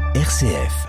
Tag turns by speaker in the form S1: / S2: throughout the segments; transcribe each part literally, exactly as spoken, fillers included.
S1: R C F.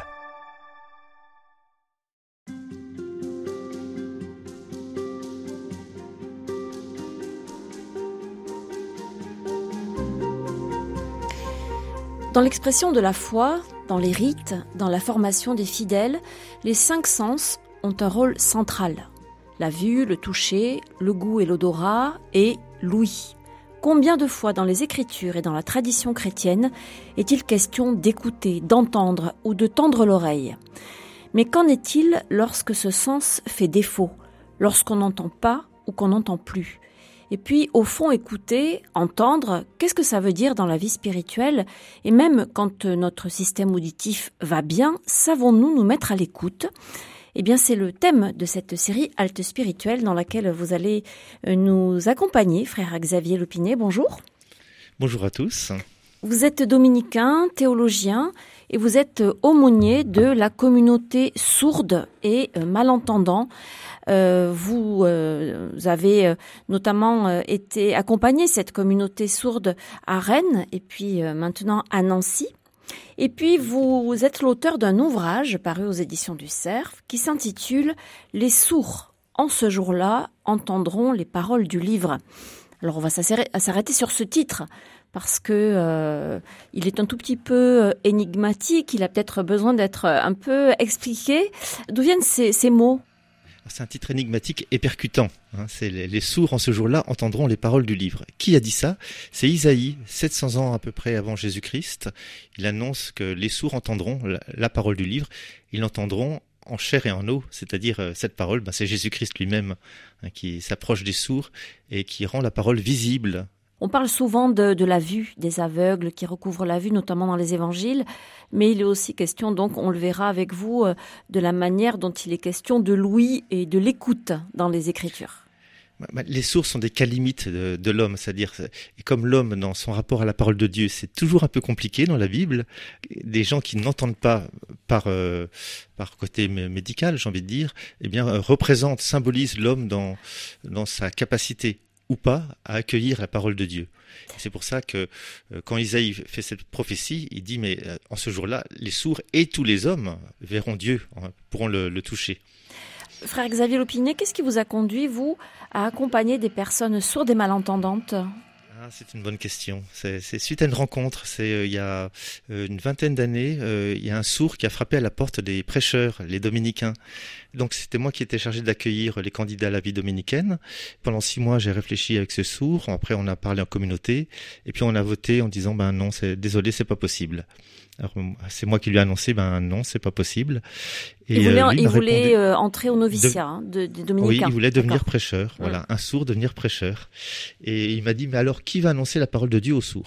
S2: Dans l'expression de la foi, dans les rites, dans la formation des fidèles, les cinq sens ont un rôle central. La vue, le toucher, le goût et l'odorat et l'ouïe. Combien de fois dans les Écritures et dans la tradition chrétienne est-il question d'écouter, d'entendre ou de tendre l'oreille ? Mais qu'en est-il lorsque ce sens fait défaut, lorsqu'on n'entend pas ou qu'on n'entend plus ? Et puis, au fond, écouter, entendre, qu'est-ce que ça veut dire dans la vie spirituelle ? Et même quand notre système auditif va bien, savons-nous nous mettre à l'écoute ? Eh bien, c'est le thème de cette série Halte spirituelle dans laquelle vous allez nous accompagner, frère Xavier Lopinet. Bonjour.
S3: Bonjour à tous.
S2: Vous êtes dominicain, théologien, et vous êtes aumônier de la communauté sourde et malentendant. Euh, vous, euh, vous avez euh, notamment euh, été accompagné cette communauté sourde à Rennes et puis euh, maintenant à Nancy. Et puis vous êtes l'auteur d'un ouvrage paru aux éditions du Cerf qui s'intitule « Les sourds, en ce jour-là, entendront les paroles du livre ». Alors on va s'arrêter sur ce titre parce que euh, il est un tout petit peu euh, énigmatique, il a peut-être besoin d'être un peu expliqué. D'où viennent ces, ces mots ?
S3: C'est un titre énigmatique et percutant. Hein. C'est les, les sourds en ce jour-là entendront les paroles du livre. Qui a dit ça ? C'est Isaïe, sept cents ans à peu près avant Jésus-Christ. Il annonce que les sourds entendront la, la parole du livre. Ils l'entendront en chair et en eau, c'est-à-dire euh, cette parole, ben, c'est Jésus-Christ lui-même hein, qui s'approche des sourds et qui rend la parole visible.
S2: On parle souvent de, de la vue, des aveugles qui recouvrent la vue, notamment dans les évangiles, mais il est aussi question, donc on le verra avec vous, de la manière dont il est question de l'ouïe et de l'écoute dans les Écritures.
S3: Les sourds sont des cas limites de, de l'homme, c'est-à-dire, et comme l'homme dans son rapport à la parole de Dieu, c'est toujours un peu compliqué dans la Bible, des gens qui n'entendent pas par euh, par côté médical, j'ai envie de dire, eh bien représentent, symbolisent l'homme dans dans sa capacité ou pas à accueillir la parole de Dieu. Et c'est pour ça que euh, quand Isaïe fait cette prophétie, il dit mais euh, en ce jour-là, les sourds et tous les hommes verront Dieu, hein, pourront le, le toucher.
S2: Frère Xavier Lopinet, qu'est-ce qui vous a conduit, vous, à accompagner des personnes sourdes et malentendantes ?
S3: Ah, c'est une bonne question. C'est, c'est suite à une rencontre. C'est euh, il y a euh, une vingtaine d'années, euh, il y a un sourd qui a frappé à la porte des prêcheurs, les dominicains. Donc c'était moi qui étais chargé d'accueillir les candidats à la vie dominicaine. Pendant six mois, j'ai réfléchi avec ce sourd. Après, on a parlé en communauté, et puis on a voté en disant ben non, c'est désolé, c'est pas possible. Alors c'est moi qui lui ai annoncé ben non, c'est pas possible.
S2: Et il voulait,
S3: euh, lui
S2: il voulait
S3: répondu,
S2: euh, entrer au noviciat
S3: de,
S2: hein, de, des dominicains.
S3: Oui, il voulait devenir
S2: D'accord.
S3: prêcheur. Voilà, mmh. Un sourd devenir prêcheur. Et il m'a dit mais alors qui va annoncer la parole de Dieu aux sourds ?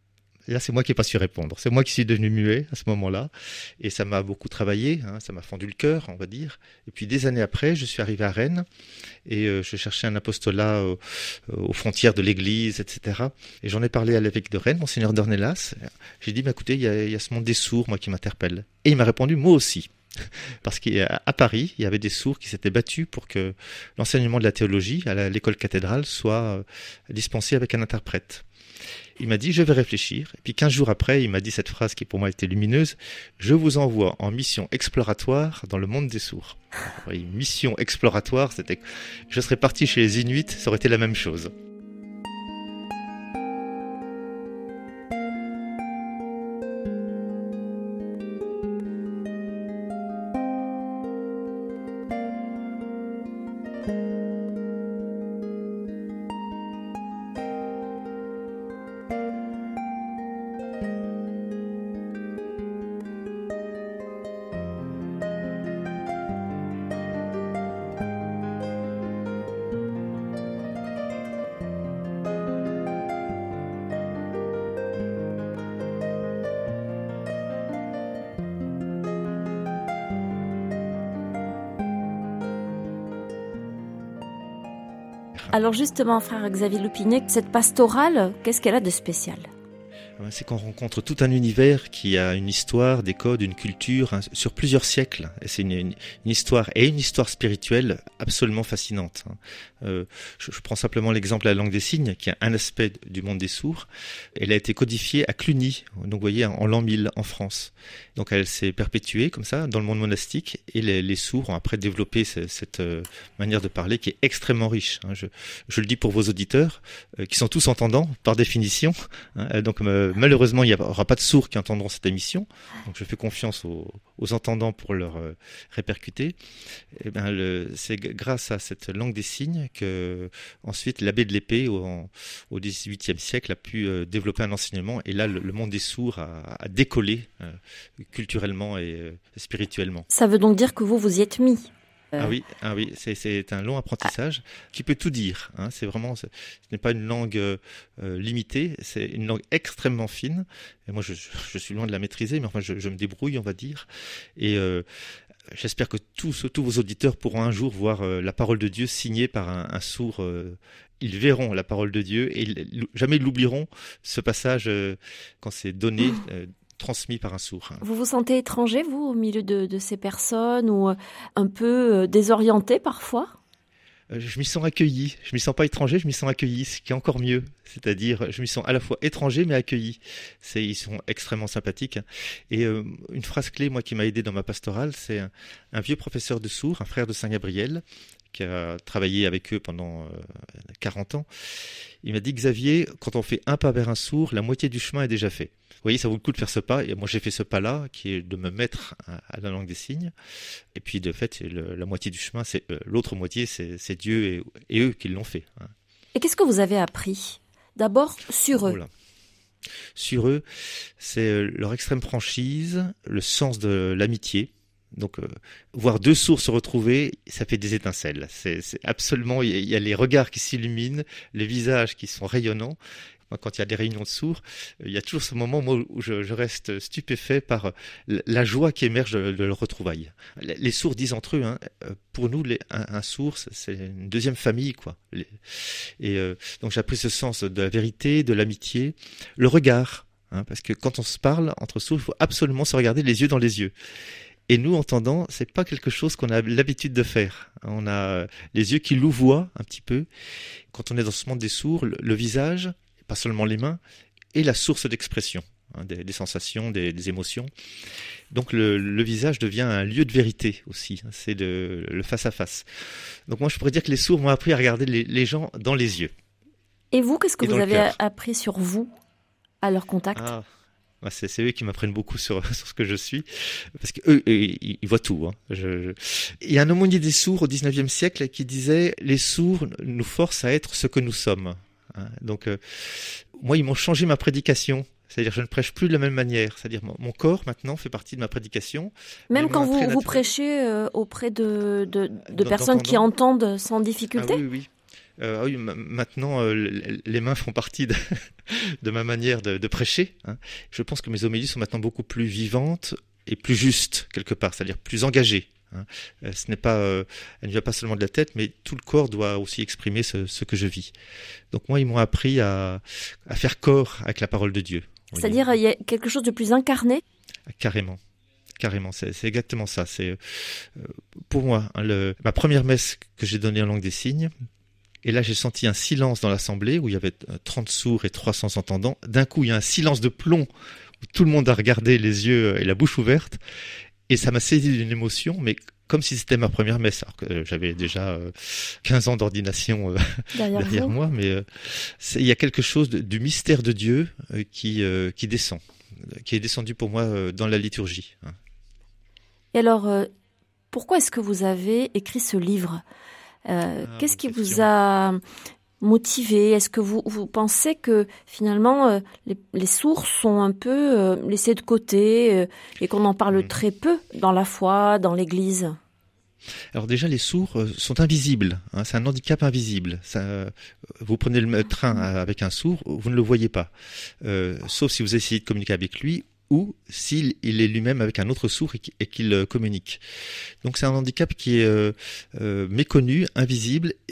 S3: Et là, c'est moi qui n'ai pas su répondre. C'est moi qui suis devenu muet à ce moment-là. Et ça m'a beaucoup travaillé, hein, ça m'a fendu le cœur, on va dire. Et puis des années après, je suis arrivé à Rennes et euh, je cherchais un apostolat euh, aux frontières de l'église, et cetera. Et j'en ai parlé à l'évêque de Rennes, monseigneur d'Ornelas. J'ai dit, bah, écoutez, il y a, y a ce monde des sourds, moi, qui m'interpelle. Et il m'a répondu, moi aussi. Parce qu'à Paris, il y avait des sourds qui s'étaient battus pour que l'enseignement de la théologie à l'école cathédrale soit dispensé avec un interprète. Il m'a dit, je vais réfléchir. Et puis quinze jours après, il m'a dit cette phrase qui pour moi était lumineuse. Je vous envoie en mission exploratoire dans le monde des sourds. Alors, oui, mission exploratoire, c'était, je serais parti chez les Inuits, ça aurait été la même chose.
S2: Alors justement, frère Xavier Lopinet, cette pastorale, qu'est-ce qu'elle a de spécial ?
S3: C'est qu'on rencontre tout un univers qui a une histoire, des codes, une culture hein, sur plusieurs siècles. Et c'est une, une, une histoire et une histoire spirituelle absolument fascinante. Euh, je, je prends simplement l'exemple de la langue des signes, qui est un aspect du monde des sourds. Elle a été codifiée à Cluny, donc vous voyez, en l'an mille en France. Donc elle s'est perpétuée comme ça dans le monde monastique, et les, les sourds ont après développé cette, cette euh, manière de parler qui est extrêmement riche. Hein. Je, je le dis pour vos auditeurs, euh, qui sont tous entendants par définition. Hein. Donc euh, malheureusement, il n'y aura pas de sourds qui entendront cette émission. Donc je fais confiance aux, aux entendants pour leur euh, répercuter. Et ben, le, c'est grâce à cette langue des signes que ensuite l'abbé de l'Épée au, au dix-huitième siècle a pu euh, développer un enseignement, et là le, le monde des sourds a, a décollé euh, culturellement et euh, spirituellement.
S2: Ça veut donc dire que vous vous y êtes mis.
S3: Ah oui, ah oui, c'est, c'est un long apprentissage ah. qui peut tout dire. Hein. C'est vraiment, ce n'est pas une langue euh, limitée, c'est une langue extrêmement fine. Et moi, je, je suis loin de la maîtriser, mais enfin, je, je me débrouille, on va dire. Et euh, j'espère que tous, tous vos auditeurs pourront un jour voir euh, la parole de Dieu signée par un, un sourd. Euh, ils verront la parole de Dieu et ils, jamais ils l'oublieront, ce passage euh, quand c'est donné. Euh, transmis par un sourd.
S2: Vous vous sentez étranger, vous, au milieu de, de ces personnes, ou un peu désorienté parfois ?
S3: Je m'y sens accueilli. Je m'y sens pas étranger, je m'y sens accueilli, ce qui est encore mieux. C'est-à-dire, je m'y sens à la fois étranger mais accueilli. C'est, ils sont extrêmement sympathiques. Et euh, une phrase clé, moi, qui m'a aidé dans ma pastorale, c'est un, un vieux professeur de sourds, un frère de Saint-Gabriel, qui a travaillé avec eux pendant euh, quarante ans. Il m'a dit, Xavier, quand on fait un pas vers un sourd, la moitié du chemin est déjà fait. Vous voyez, ça vaut le coup de faire ce pas. Et moi, j'ai fait ce pas-là, qui est de me mettre à, à la langue des signes. Et puis, de fait, le, la moitié du chemin, c'est euh, l'autre moitié, c'est, c'est Dieu et, et eux qui l'ont fait. Hein.
S2: Et qu'est-ce que vous avez appris ? D'abord, sur eux.
S3: Voilà. Sur eux, c'est leur extrême franchise, le sens de l'amitié. Donc, euh, voir deux sourds se retrouver, ça fait des étincelles. C'est, c'est absolument, il y a les regards qui s'illuminent, les visages qui sont rayonnants. Moi, quand il y a des réunions de sourds, il y a toujours ce moment moi, où je, je reste stupéfait par la joie qui émerge de, de leur retrouvaille. Les sourds disent entre eux, hein, pour nous, les, un, un sourd, c'est une deuxième famille, quoi. Les, et euh, donc, j'ai appris ce sens de la vérité, de l'amitié, le regard, hein, parce que quand on se parle entre sourds, il faut absolument se regarder les yeux dans les yeux. Et nous, entendants, c'est pas quelque chose qu'on a l'habitude de faire. On a les yeux qui louvoient un petit peu. Quand on est dans ce monde des sourds, le, le visage, pas seulement les mains, est la source d'expression, hein, des, des sensations, des, des émotions. Donc le, le visage devient un lieu de vérité aussi. Hein, c'est de, le face-à-face. Donc moi, je pourrais dire que les sourds m'ont appris à regarder les, les gens dans les yeux.
S2: Et vous, qu'est-ce que
S3: Et
S2: vous avez appris sur vous, à leur contact ?
S3: Ah. C'est, c'est eux qui m'apprennent beaucoup sur, sur ce que je suis, parce qu'eux, ils, ils voient tout. Hein. Je, je... Il y a un aumônier des sourds au dix-neuvième siècle qui disait « Les sourds nous forcent à être ce que nous sommes ». Donc, euh, moi, ils m'ont changé ma prédication. C'est-à-dire, je ne prêche plus de la même manière. C'est-à-dire, mon, mon corps, maintenant, fait partie de ma prédication.
S2: Même quand vous, vous prêchez euh, auprès de, de, de personnes qui entendent sans difficulté ?
S3: Ah, oui, oui. Euh, oui, maintenant, euh, les mains font partie de, de ma manière de, de prêcher. Hein. Je pense que mes homélies sont maintenant beaucoup plus vivantes et plus justes, quelque part, c'est-à-dire plus engagées. Hein. Euh, ce n'est pas, euh, elle ne vient pas seulement de la tête, mais tout le corps doit aussi exprimer ce, ce que je vis. Donc moi, ils m'ont appris à, à faire corps avec la parole de Dieu.
S2: C'est-à-dire, il y a quelque chose de plus incarné ?
S3: Carrément. Carrément, c'est, c'est exactement ça. C'est, euh, pour moi, hein, le, ma première messe que j'ai donnée en langue des signes, et là, j'ai senti un silence dans l'assemblée où il y avait trente sourds et trois cents entendants. D'un coup, il y a un silence de plomb où tout le monde a regardé les yeux et la bouche ouverte. Et ça m'a saisi d'une émotion, mais comme si c'était ma première messe. Alors que j'avais déjà quinze ans d'ordination derrière, derrière moi. Mais c'est, il y a quelque chose de, du mystère de Dieu qui, qui descend, qui est descendu pour moi dans la liturgie.
S2: Et alors, pourquoi est-ce que vous avez écrit ce livre ? Euh, ah, qu'est-ce qui question. vous a motivé ? Est-ce que vous, vous pensez que finalement euh, les, les sourds sont un peu euh, laissés de côté euh, et qu'on en parle mmh. très peu dans la foi, dans l'Église ?
S3: Alors déjà, les sourds euh, sont invisibles. Hein, c'est un handicap invisible. Ça, euh, vous prenez le train avec un sourd, vous ne le voyez pas, euh, sauf si vous essayez de communiquer avec lui, ou s'il il est lui-même avec un autre sourd et, et qu'il euh, communique. Donc c'est un handicap qui est euh, euh, méconnu, invisible, et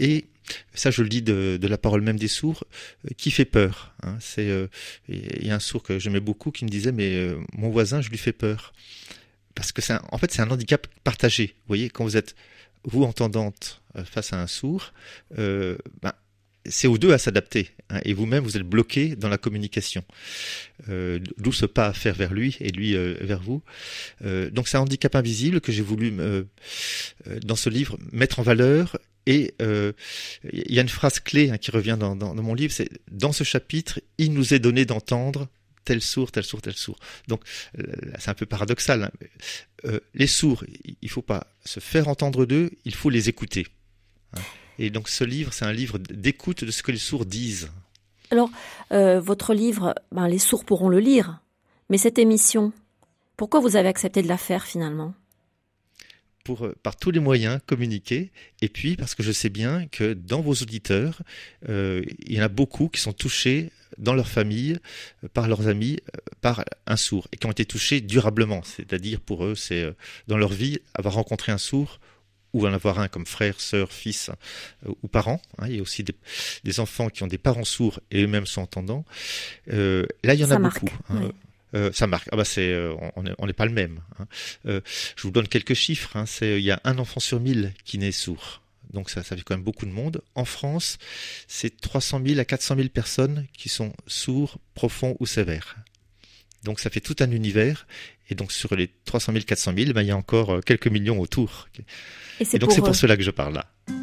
S3: Ça, je le dis de, de la parole même des sourds, euh, qui fait peur. Hein. C'est, euh, il y a un sourd que j'aimais beaucoup qui me disait, mais euh, mon voisin, je lui fais peur. Parce que c'est un, en fait, c'est un handicap partagé. Vous voyez, quand vous êtes, vous, entendante, euh, face à un sourd, euh, ben, c'est aux deux à s'adapter. Hein, et vous-même, vous êtes bloqué dans la communication. Euh, d'où ce pas à faire vers lui et lui euh, vers vous. Euh, donc c'est un handicap invisible que j'ai voulu, euh, euh, dans ce livre, mettre en valeur. Et euh, il y a une phrase clé hein, qui revient dans, dans, dans mon livre, c'est « Dans ce chapitre, il nous est donné d'entendre tel sourd, tel sourd, tel sourd ». Donc euh, c'est un peu paradoxal. Hein. Euh, les sourds, il ne faut pas se faire entendre d'eux, il faut les écouter. Hein. Et donc ce livre, c'est un livre d'écoute de ce que les sourds disent.
S2: Alors, euh, votre livre, ben, les sourds pourront le lire, mais cette émission, pourquoi vous avez accepté de la faire finalement ?
S3: Pour, par tous les moyens, communiquer, et puis parce que je sais bien que dans vos auditeurs, euh, il y en a beaucoup qui sont touchés dans leur famille, par leurs amis, par un sourd, et qui ont été touchés durablement, c'est-à-dire pour eux, c'est euh, dans leur vie, avoir rencontré un sourd, ou en avoir un comme frère, sœur, fils euh, ou parents. Hein, il y a aussi des, des enfants qui ont des parents sourds et eux-mêmes sont entendants. Euh, là, il y en
S2: Ça
S3: a
S2: marque,
S3: beaucoup. Hein.
S2: Oui.
S3: Euh, ça marque. Ah bah c'est, euh, on n'est pas le même. Hein. Euh, je vous donne quelques chiffres. Hein. C'est, il y a un enfant sur mille qui naît sourd. Donc ça, ça fait quand même beaucoup de monde. En France, c'est trois cent mille à quatre cent mille personnes qui sont sourds, profonds ou sévères. Donc ça fait tout un univers. Et donc sur les trois cent mille, quatre cent mille, ben, il y a encore quelques millions autour.
S2: Et, c'est
S3: Et donc
S2: pour
S3: c'est pour
S2: eux.
S3: cela que je parle là.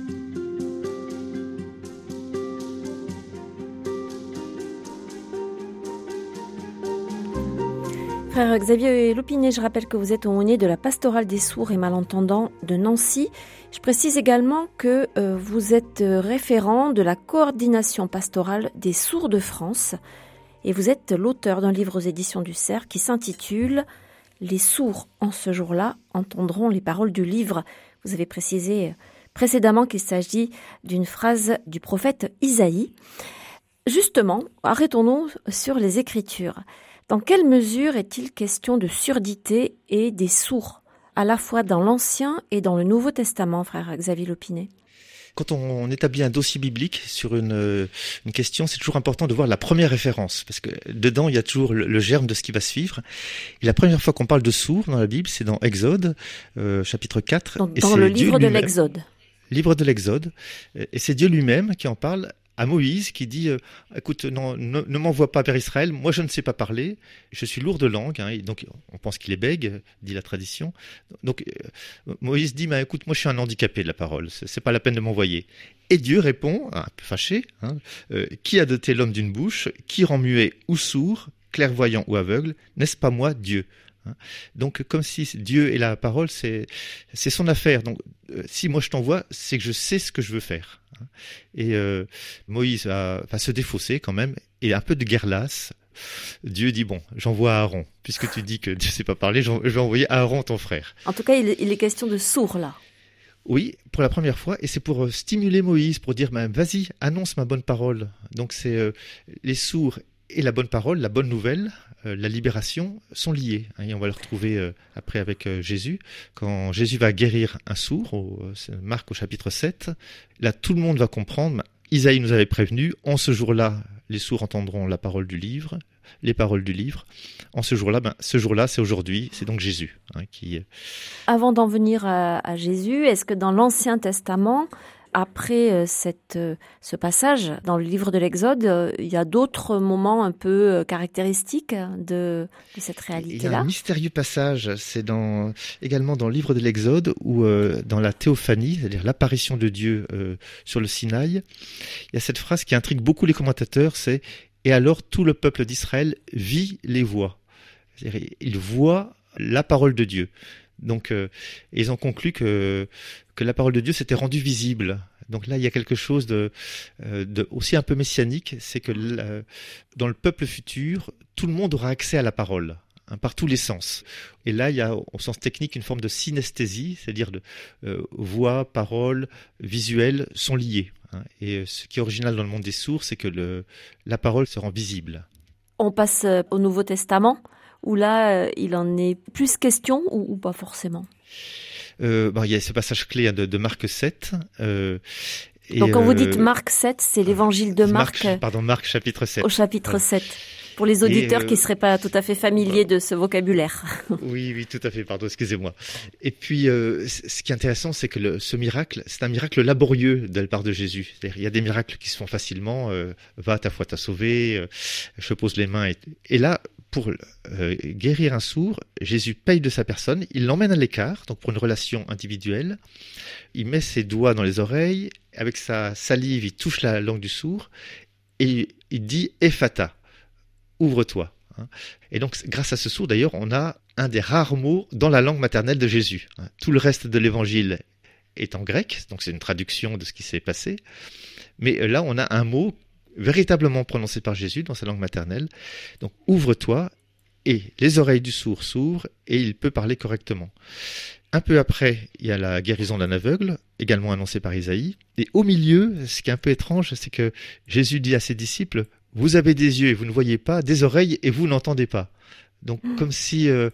S2: Frère Xavier Lopinet, je rappelle que vous êtes aumônier de la pastorale des sourds et malentendants de Nancy. Je précise également que euh, vous êtes référent de la coordination pastorale des sourds de France et vous êtes l'auteur d'un livre aux éditions du Cerf qui s'intitule « Les sourds en ce jour-là entendront les paroles du livre ». Vous avez précisé précédemment qu'il s'agit d'une phrase du prophète Isaïe. Justement, arrêtons-nous sur les Écritures. Dans quelle mesure est-il question de surdité et des sourds, à la fois dans l'Ancien et dans le Nouveau Testament, frère Xavier Lopinet ?
S3: Quand on établit un dossier biblique sur une, une question, c'est toujours important de voir la première référence, parce que dedans, il y a toujours le, le germe de ce qui va suivre. Et la première fois qu'on parle de sourds dans la Bible, c'est dans Exode, euh, chapitre quatre.
S2: Donc,
S3: et
S2: dans
S3: c'est
S2: le
S3: Dieu
S2: livre de
S3: lui-même,
S2: l'Exode.
S3: Livre de l'Exode. Et c'est Dieu lui-même qui en parle à Moïse, qui dit euh, « Écoute, non, ne, ne m'envoie pas vers Israël, moi je ne sais pas parler, je suis lourd de langue. Hein, » donc on pense qu'il est bègue, dit la tradition. Donc euh, Moïse dit bah, « Écoute, moi je suis un handicapé de la parole, c'est, c'est pas la peine de m'envoyer. » Et Dieu répond, un peu fâché, hein, euh, « Qui a doté l'homme d'une bouche? Qui rend muet ou sourd, clairvoyant ou aveugle? N'est-ce pas moi, Dieu ?» Donc, comme si Dieu et la parole, c'est, c'est son affaire. Donc, euh, si moi je t'envoie, c'est que je sais ce que je veux faire. Et euh, Moïse va, va se défausser quand même, et un peu de guerre lasse. Dieu dit, bon, j'envoie Aaron. Puisque tu dis que Dieu ne sait pas parler, je vais envoyer Aaron, ton frère.
S2: En tout cas, il, il est question de sourds, là.
S3: Oui, pour la première fois, et c'est pour stimuler Moïse, pour dire, bah, vas-y, annonce ma bonne parole. Donc, c'est euh, les sourds et la bonne parole, la bonne nouvelle, euh, la libération sont liés. Hein, et on va le retrouver euh, après avec euh, Jésus. Quand Jésus va guérir un sourd, au, c'est Marc au chapitre sept, là tout le monde va comprendre. Bah, Isaïe nous avait prévenu, en ce jour-là, les sourds entendront la parole du livre, les paroles du livre. En ce jour-là, ben, ce jour-là, c'est aujourd'hui, c'est donc Jésus. Hein, qui...
S2: Avant d'en venir à, à Jésus, est-ce que dans l'Ancien Testament, après euh, cette, euh, ce passage dans le livre de l'Exode, euh, il y a d'autres moments un peu euh, caractéristiques de, de cette réalité-là?
S3: Il y a un mystérieux passage, c'est dans, également dans le livre de l'Exode, où euh, dans la théophanie, c'est-à-dire l'apparition de Dieu euh, sur le Sinaï, il y a cette phrase qui intrigue beaucoup les commentateurs, c'est « Et alors tout le peuple d'Israël vit les voix ». C'est-à-dire, il voit la parole de Dieu. Donc, euh, ils ont conclu que, que la parole de Dieu s'était rendue visible. Donc là, il y a quelque chose de, de aussi un peu messianique, c'est que euh, dans le peuple futur, tout le monde aura accès à la parole, hein, par tous les sens. Et là, il y a au sens technique une forme de synesthésie, c'est-à-dire de euh, voix, parole, visuel sont liés. Hein. Et ce qui est original dans le monde des sourds, c'est que le, la parole se rend visible.
S2: On passe au Nouveau Testament, où là, il en est plus question ou, ou pas forcément?
S3: Euh, bon, il y a ce passage clé de, de Marc sept. Euh, Et
S2: Donc quand
S3: euh,
S2: vous dites Marc sept, c'est l'évangile de Marc,
S3: Marc pardon, Marc chapitre sept.
S2: Au chapitre
S3: Voilà.
S2: sept. Pour les auditeurs
S3: Et, euh,
S2: qui ne seraient pas tout à fait familiers de ce vocabulaire.
S3: Oui, oui, tout à fait, pardon, excusez-moi. Et puis, euh, ce qui est intéressant, c'est que le, ce miracle, c'est un miracle laborieux de la part de Jésus. C'est-à-dire, il y a des miracles qui se font facilement, euh, va, ta foi t'a sauvé, euh, je pose les mains. Et, et là, pour euh, guérir un sourd, Jésus paye de sa personne, il l'emmène à l'écart, donc pour une relation individuelle. Il met ses doigts dans les oreilles, avec sa salive, il touche la langue du sourd, et il dit « Ephata ». Ouvre-toi. Et donc, grâce à ce sourd, d'ailleurs, on a un des rares mots dans la langue maternelle de Jésus. Tout le reste de l'évangile est en grec, donc c'est une traduction de ce qui s'est passé. Mais là, on a un mot véritablement prononcé par Jésus dans sa langue maternelle. Donc, ouvre-toi, et les oreilles du sourd s'ouvrent, et il peut parler correctement. Un peu après, il y a la guérison d'un aveugle, également annoncée par Isaïe. Et au milieu, ce qui est un peu étrange, c'est que Jésus dit à ses disciples, vous avez des yeux et vous ne voyez pas, des oreilles et vous n'entendez pas. Donc, mmh. comme si euh,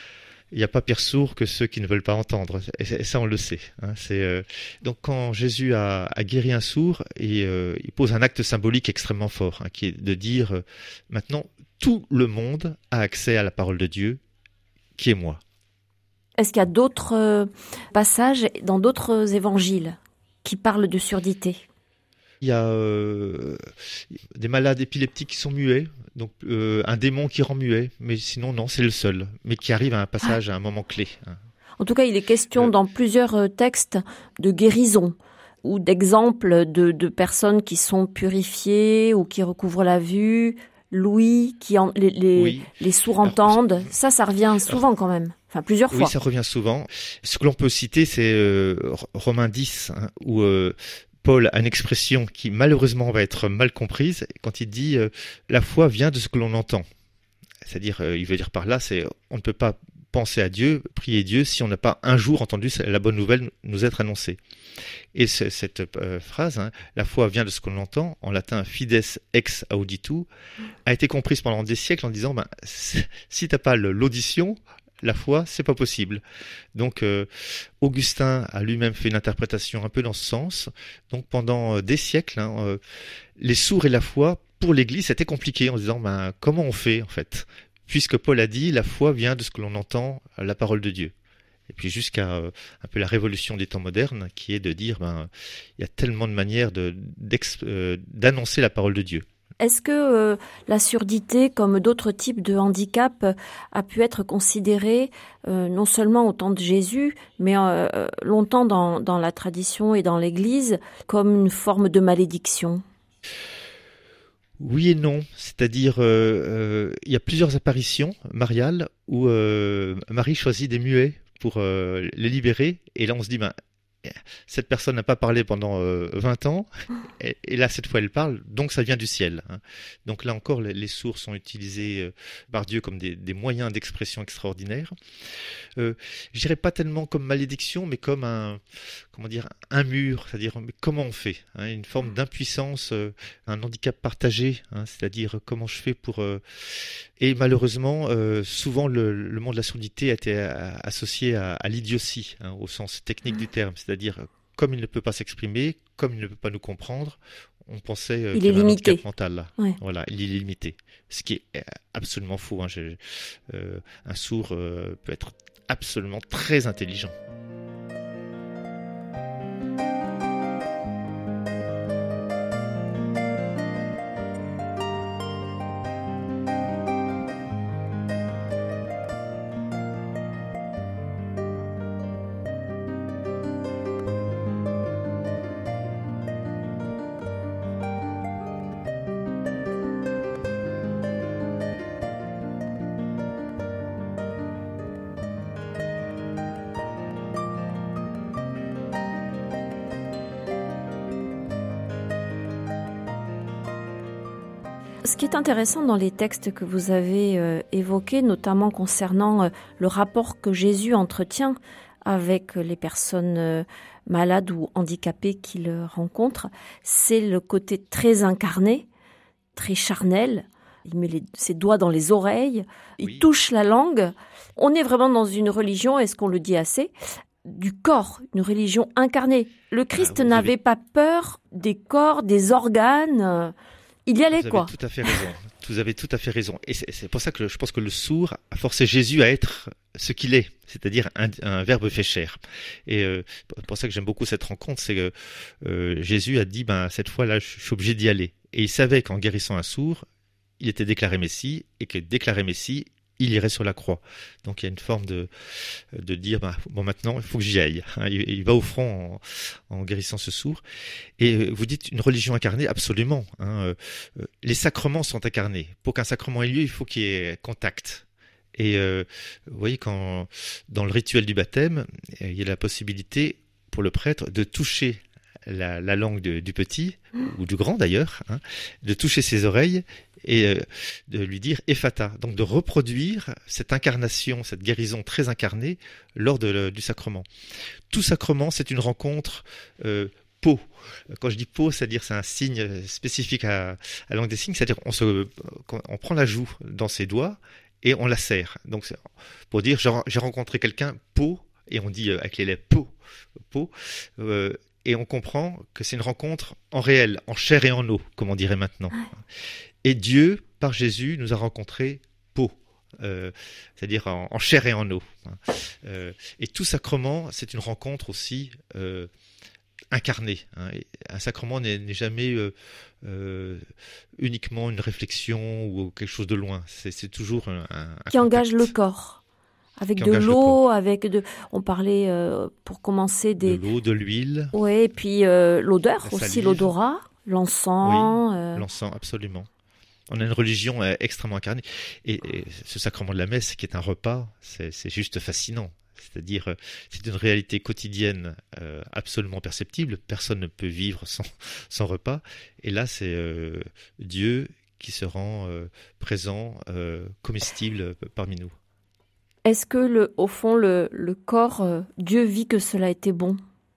S3: il n'y a pas pire sourd que ceux qui ne veulent pas entendre. Et, et ça, on le sait. Hein, c'est, euh... Donc, quand Jésus a, a guéri un sourd, et, euh, il pose un acte symbolique extrêmement fort, hein, qui est de dire, euh, maintenant, tout le monde a accès à la parole de Dieu, qui est moi.
S2: Est-ce qu'il y a d'autres euh, passages dans d'autres évangiles qui parlent de surdité ?
S3: Il y a euh, des malades épileptiques qui sont muets, donc euh, un démon qui rend muet, mais sinon non, c'est le seul, mais qui arrive à un passage, à un moment clé.
S2: En tout cas, il est question euh, dans plusieurs textes de guérison ou d'exemples de, de personnes qui sont purifiées ou qui recouvrent la vue, l'ouïe, qui en, les, les, oui. les sourds entendent. Alors, ça, ça revient souvent alors, quand même. Enfin, plusieurs fois.
S3: Oui, ça revient souvent. Ce que l'on peut citer, c'est euh, Romains dix, hein, où euh, Paul a une expression qui malheureusement va être mal comprise quand il dit euh, « la foi vient de ce que l'on entend ». C'est-à-dire, euh, il veut dire par là, c'est on ne peut pas penser à Dieu, prier Dieu, si on n'a pas un jour entendu la bonne nouvelle nous être annoncée. Et ce, cette euh, phrase, hein, « la foi vient de ce que l'on entend », en latin « fides ex auditu », a été comprise pendant des siècles en disant ben, « si tu n'as pas l'audition », la foi, c'est pas possible. Donc, euh, Augustin a lui-même fait une interprétation un peu dans ce sens. Donc, pendant euh, des siècles, hein, euh, les sourds et la foi, pour l'Église, c'était compliqué en se disant, ben, comment on fait, en fait? Puisque Paul a dit, la foi vient de ce que l'on entend, la parole de Dieu. Et puis, jusqu'à euh, un peu la révolution des temps modernes, qui est de dire, ben, il y a tellement de manières de, euh, d'annoncer la parole de Dieu.
S2: Est-ce que euh, la surdité, comme d'autres types de handicap, a pu être considérée euh, non seulement au temps de Jésus, mais euh, longtemps dans, dans la tradition et dans l'Église, comme une forme de malédiction ?
S3: Oui et non, c'est-à-dire euh, euh, il y a plusieurs apparitions mariales où euh, Marie choisit des muets pour euh, les libérer, et là on se dit ben cette personne n'a pas parlé pendant euh, vingt ans, et, et là, cette fois, elle parle, donc ça vient du ciel. Hein. Donc là encore, les, les sourds sont utilisés euh, par Dieu comme des, des moyens d'expression extraordinaires. Euh, je dirais pas tellement comme malédiction, mais comme un, comment dire, un mur, c'est-à-dire mais comment on fait, hein, une forme d'impuissance, euh, un handicap partagé, hein, c'est-à-dire comment je fais pour... Euh... Et malheureusement, euh, souvent, le, le monde de la surdité a été a, associé à, à l'idiotie, hein, au sens technique du terme, c'est-à-dire comme il ne peut pas s'exprimer, comme il ne peut pas nous comprendre, on pensait euh,
S2: il
S3: qu'il
S2: est
S3: y avait
S2: limité.
S3: un handicap mental là.
S2: Ouais.
S3: Voilà, il est limité. Ce qui est absolument faux. Hein. Je, euh, un sourd euh, peut être absolument très intelligent.
S2: Ce qui est intéressant dans les textes que vous avez euh, évoqués, notamment concernant euh, le rapport que Jésus entretient avec les personnes euh, malades ou handicapées qu'il rencontre, c'est le côté très incarné, très charnel. Il met les, ses doigts dans les oreilles, il oui. touche la langue. On est vraiment dans une religion, est-ce qu'on le dit assez, du corps, une religion incarnée. Le Christ
S3: Ah, vous
S2: n'avait
S3: avez...
S2: pas peur des corps, des organes. Il y allait,
S3: Vous
S2: quoi.
S3: avez tout à fait raison. Vous avez tout à fait raison. Et c'est, c'est pour ça que je pense que le sourd a forcé Jésus à être ce qu'il est, c'est-à-dire un, un verbe fait chair. Et euh, c'est pour ça que j'aime beaucoup cette rencontre, c'est que euh, Jésus a dit, ben cette fois-là, je suis obligé d'y aller. Et il savait qu'en guérissant un sourd, il était déclaré Messie, et que déclaré Messie, il irait sur la croix. Donc il y a une forme de de dire bah, bon maintenant il faut que j'y aille. Il, il va au front en, en guérissant ce sourd. Et vous dites une religion incarnée, absolument. Hein. Les sacrements sont incarnés. Pour qu'un sacrement ait lieu, il faut qu'il y ait contact. Et euh, vous voyez quand dans le rituel du baptême, il y a la possibilité pour le prêtre de toucher la, la langue de, du petit ou du grand d'ailleurs, hein, de toucher ses oreilles et euh, de lui dire Ephata, donc de reproduire cette incarnation, cette guérison très incarnée lors de, le, du sacrement. Tout sacrement, c'est une rencontre euh, pot. Quand je dis pot, c'est-à-dire c'est un signe spécifique à, à la langue des signes, c'est-à-dire on se, on prend la joue dans ses doigts et on la serre. Donc c'est pour dire j'ai rencontré quelqu'un pot et on dit avec les lèvres pot, pot. Euh, et on comprend que c'est une rencontre en réel, en chair et en eau, comme on dirait maintenant. Et Dieu, par Jésus, nous a rencontrés peau, euh, c'est-à-dire en, en chair et en eau. Euh, et tout sacrement, c'est une rencontre aussi euh, incarnée. Hein. Un sacrement n'est, n'est jamais euh, euh, uniquement une réflexion ou quelque chose de loin. C'est, c'est toujours un, un
S2: qui
S3: contact.
S2: engage le corps. Avec de l'eau, avec de. On parlait euh, pour commencer des.
S3: De l'eau, de l'huile.
S2: Oui, et puis euh, l'odeur aussi,
S3: salive.
S2: L'odorat, l'encens.
S3: Oui,
S2: euh...
S3: l'encens, absolument. On a une religion euh, extrêmement incarnée. Et, et ce sacrement de la messe, qui est un repas, c'est, c'est juste fascinant. C'est-à-dire, euh, c'est une réalité quotidienne euh, absolument perceptible. Personne ne peut vivre sans, sans repas. Et là, c'est euh, Dieu qui se rend euh, présent, euh, comestible euh, parmi nous.
S2: Est-ce que, le, au fond, le, le corps, euh, Dieu vit que cela était bon ?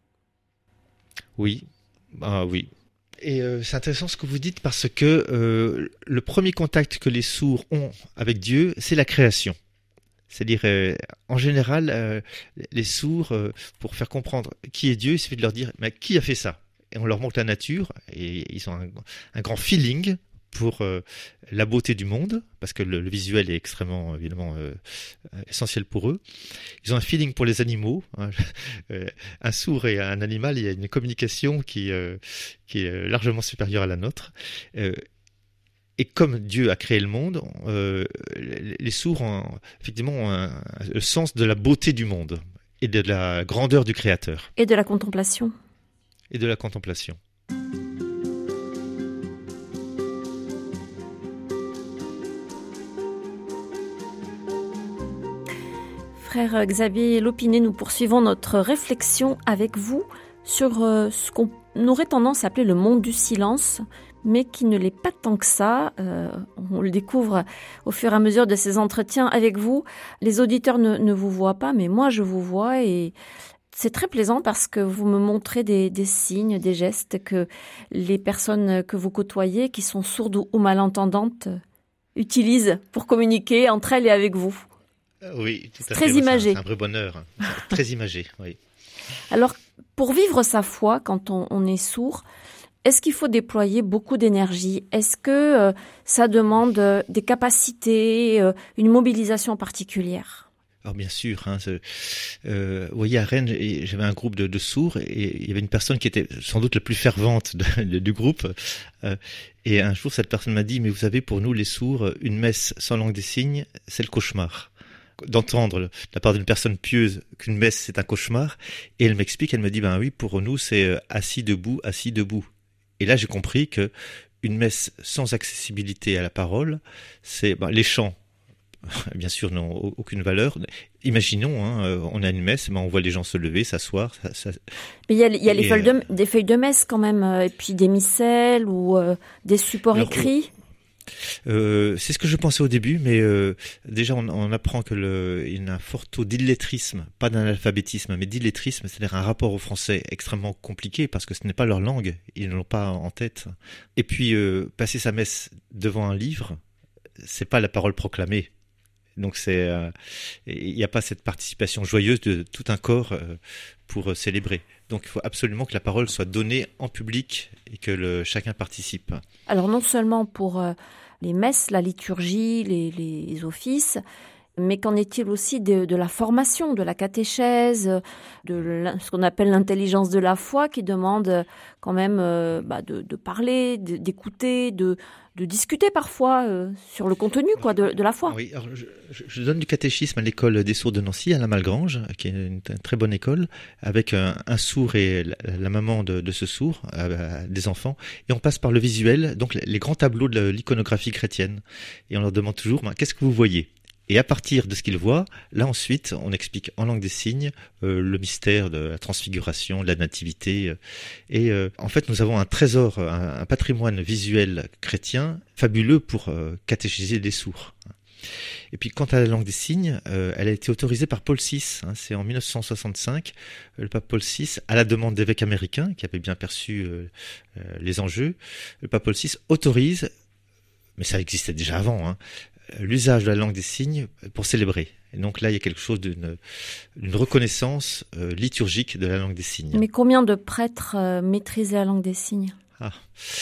S3: Oui, ah, oui. Et euh, c'est intéressant ce que vous dites parce que euh, le premier contact que les sourds ont avec Dieu, c'est la création. C'est-à-dire, euh, en général, euh, les sourds, euh, pour faire comprendre qui est Dieu, il suffit de leur dire mais qui a fait ça ? Et on leur montre la nature et ils ont un, un grand feeling pour euh, la beauté du monde, parce que le, le visuel est extrêmement, évidemment, euh, essentiel pour eux. Ils ont un feeling pour les animaux. Hein. Un sourd et un animal, il y a une communication qui, euh, qui est largement supérieure à la nôtre. Euh, et comme Dieu a créé le monde, euh, les sourds ont, effectivement, ont un, un, le sens de la beauté du monde et de la grandeur du Créateur.
S2: Et de la contemplation.
S3: Et de la contemplation.
S2: Frère Xavier Lopiné, nous poursuivons notre réflexion avec vous sur euh, ce qu'on aurait tendance à appeler le monde du silence, mais qui ne l'est pas tant que ça. Euh, on le découvre au fur et à mesure de ces entretiens avec vous. Les auditeurs ne, ne vous voient pas, mais moi je vous vois et c'est très plaisant parce que vous me montrez des, des signes, des gestes que les personnes que vous côtoyez, qui sont sourdes ou malentendantes, utilisent pour communiquer entre elles et avec vous.
S3: Oui, tout à
S2: très
S3: fait.
S2: Imagé.
S3: C'est un, c'est un vrai bonheur. Très imagé, oui.
S2: Alors, pour vivre sa foi, quand on, on est sourd, est-ce qu'il faut déployer beaucoup d'énergie ? Est-ce que euh, ça demande euh, des capacités, euh, une mobilisation particulière ?
S3: Alors bien sûr, hein, euh, vous voyez à Rennes, j'avais un groupe de, de sourds et il y avait une personne qui était sans doute la plus fervente de, de, du groupe. Euh, et un jour, cette personne m'a dit, mais vous savez, pour nous les sourds, une messe sans langue des signes, c'est le cauchemar. D'entendre de la part d'une personne pieuse qu'une messe c'est un cauchemar, et elle m'explique, elle me dit ben oui, pour nous c'est assis debout, assis debout. Et là j'ai compris que une messe sans accessibilité à la parole, c'est ben, les chants bien sûr n'ont aucune valeur. Imaginons, hein, on a une messe, ben, on voit les gens se lever, s'asseoir. Ça, ça...
S2: Mais il y a, il y a les feuilles de, des feuilles de messe quand même, et puis des missels ou euh, des supports Alors, écrits.
S3: Euh, c'est ce que je pensais au début, mais euh, déjà on, on apprend que le, il y a un fort taux d'illettrisme, pas d'analphabétisme, mais d'illettrisme, c'est-à-dire un rapport au français extrêmement compliqué parce que ce n'est pas leur langue, ils ne l'ont pas en tête. Et puis euh, passer sa messe devant un livre, c'est pas la parole proclamée. Donc c'est, euh, il n'y a pas cette participation joyeuse de tout un corps euh, pour euh, célébrer. Donc il faut absolument que la parole soit donnée en public et que le, chacun participe.
S2: Alors non seulement pour euh, les messes, la liturgie, les, les offices, mais qu'en est-il aussi de, de la formation, de la catéchèse, de ce qu'on appelle l'intelligence de la foi, qui demande quand même euh, bah, de, de parler, de, d'écouter, de, de discuter parfois euh, sur le contenu quoi, de, de la foi.
S3: Oui, alors je, je donne du catéchisme à l'école des sourds de Nancy, à la Malgrange, qui est une, une très bonne école, avec un, un sourd et la, la maman de, de ce sourd, euh, des enfants, et on passe par le visuel, donc les, les grands tableaux de l'iconographie chrétienne, et on leur demande toujours, ben, qu'est-ce que vous voyez ? Et à partir de ce qu'ils voient, là ensuite, on explique en langue des signes euh, le mystère de la transfiguration, de la nativité. Euh, et euh, en fait, nous avons un trésor, un, un patrimoine visuel chrétien fabuleux pour euh, catéchiser des sourds. Et puis, quant à la langue des signes, euh, elle a été autorisée par Paul six. Hein, c'est en dix-neuf cent soixante-cinq, le pape Paul six, à la demande d'évêques américains qui avaient bien perçu euh, euh, les enjeux, le pape Paul six autorise, mais ça existait déjà avant, hein, l'usage de la langue des signes pour célébrer. Et donc là, il y a quelque chose d'une, d'une reconnaissance euh, liturgique de la langue des signes.
S2: Mais combien de prêtres euh, maîtrisaient la langue des signes ?
S3: Ah,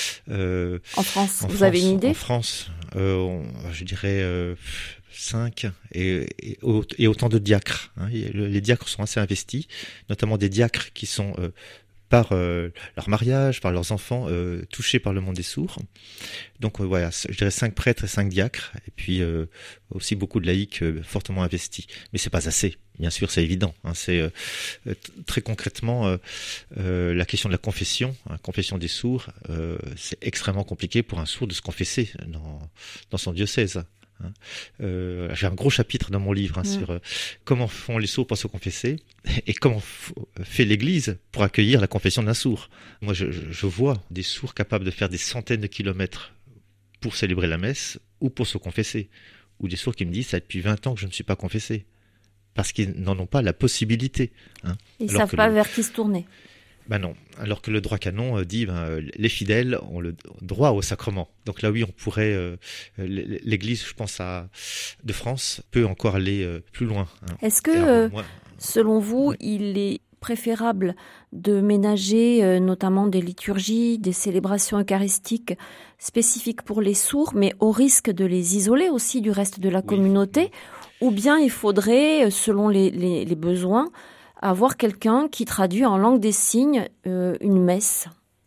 S3: euh,
S2: En France,
S3: en
S2: vous
S3: France,
S2: avez une idée ?
S3: En France, euh, on, je dirais euh, cinq et, et, et autant de diacres. Hein. Les diacres sont assez investis, notamment des diacres qui sont euh, par euh, leur mariage, par leurs enfants, euh, touchés par le monde des sourds. Donc euh, voilà, je dirais cinq prêtres et cinq diacres, et puis euh, aussi beaucoup de laïcs euh, fortement investis. Mais c'est pas assez, bien sûr, c'est évident. Hein, c'est euh, t- très concrètement euh, euh, la question de la confession, hein, confession des sourds, euh, c'est extrêmement compliqué pour un sourd de se confesser dans, dans son diocèse. Hein. Euh, j'ai un gros chapitre dans mon livre hein, mmh. sur euh, comment font les sourds pour se confesser et comment f- fait l'Église pour accueillir la confession d'un sourd. Moi, je, je, je vois des sourds capables de faire des centaines de kilomètres pour célébrer la messe ou pour se confesser, ou des sourds qui me disent ça fait depuis vingt ans que je ne suis pas confessé parce qu'ils n'en ont pas la possibilité. Hein.
S2: Ils ne savent pas le... vers qui se tourner.
S3: Ben non, alors que le droit canon dit ben, les fidèles ont le droit au sacrement. Donc là oui, on pourrait, euh, l'Église, je pense à de France, peut encore aller euh, plus loin. Hein.
S2: Est-ce que, alors, euh, moi, selon vous, oui. il est préférable de ménager euh, notamment des liturgies, des célébrations eucharistiques spécifiques pour les sourds, mais au risque de les isoler aussi du reste de la oui. communauté, ou bien il faudrait, selon les, les, les besoins, avoir quelqu'un qui traduit en langue des signes euh, une messe?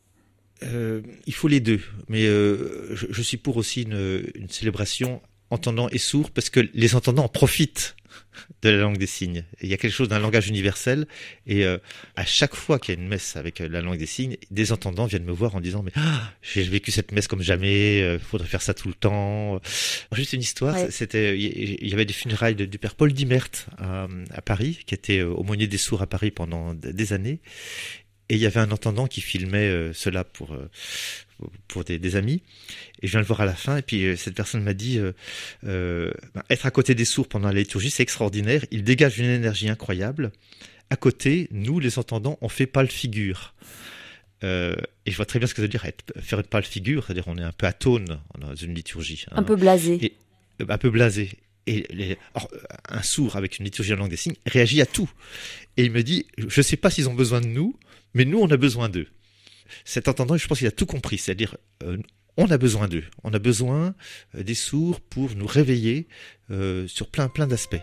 S3: euh, Il faut les deux, mais euh, je, je suis pour aussi une, une célébration entendant et sourd, parce que les entendants en profitent de la langue des signes. Il y a quelque chose d'un langage universel, et euh, à chaque fois qu'il y a une messe avec la langue des signes, des entendants viennent me voir en disant « mais ah, j'ai vécu cette messe comme jamais, il euh, faudrait faire ça tout le temps ». Juste une histoire, ouais. c'était il y avait des funérailles de, du père Paul Dimert à, à Paris, qui était aumônier des sourds à Paris pendant des années, et il y avait un entendant qui filmait euh, cela pour... Euh, pour des, des amis, et je viens le voir à la fin, et puis euh, cette personne m'a dit euh, euh, ben, être à côté des sourds pendant la liturgie, c'est extraordinaire, il dégage une énergie incroyable. À côté, nous, les entendants, on fait pâle figure. Euh, et je vois très bien ce que ça veut dire être, faire une pâle figure, c'est-à-dire on est un peu atone dans une liturgie.
S2: Hein, un peu blasé.
S3: Et, euh, un peu blasé. Et les, alors, un sourd avec une liturgie en langue des signes réagit à tout. Et il me dit, je ne sais pas s'ils ont besoin de nous, mais nous, on a besoin d'eux. Cet entendant, je pense qu'il a tout compris, c'est-à-dire euh, on a besoin d'eux, on a besoin euh, des sourds pour nous réveiller euh, sur plein plein d'aspects.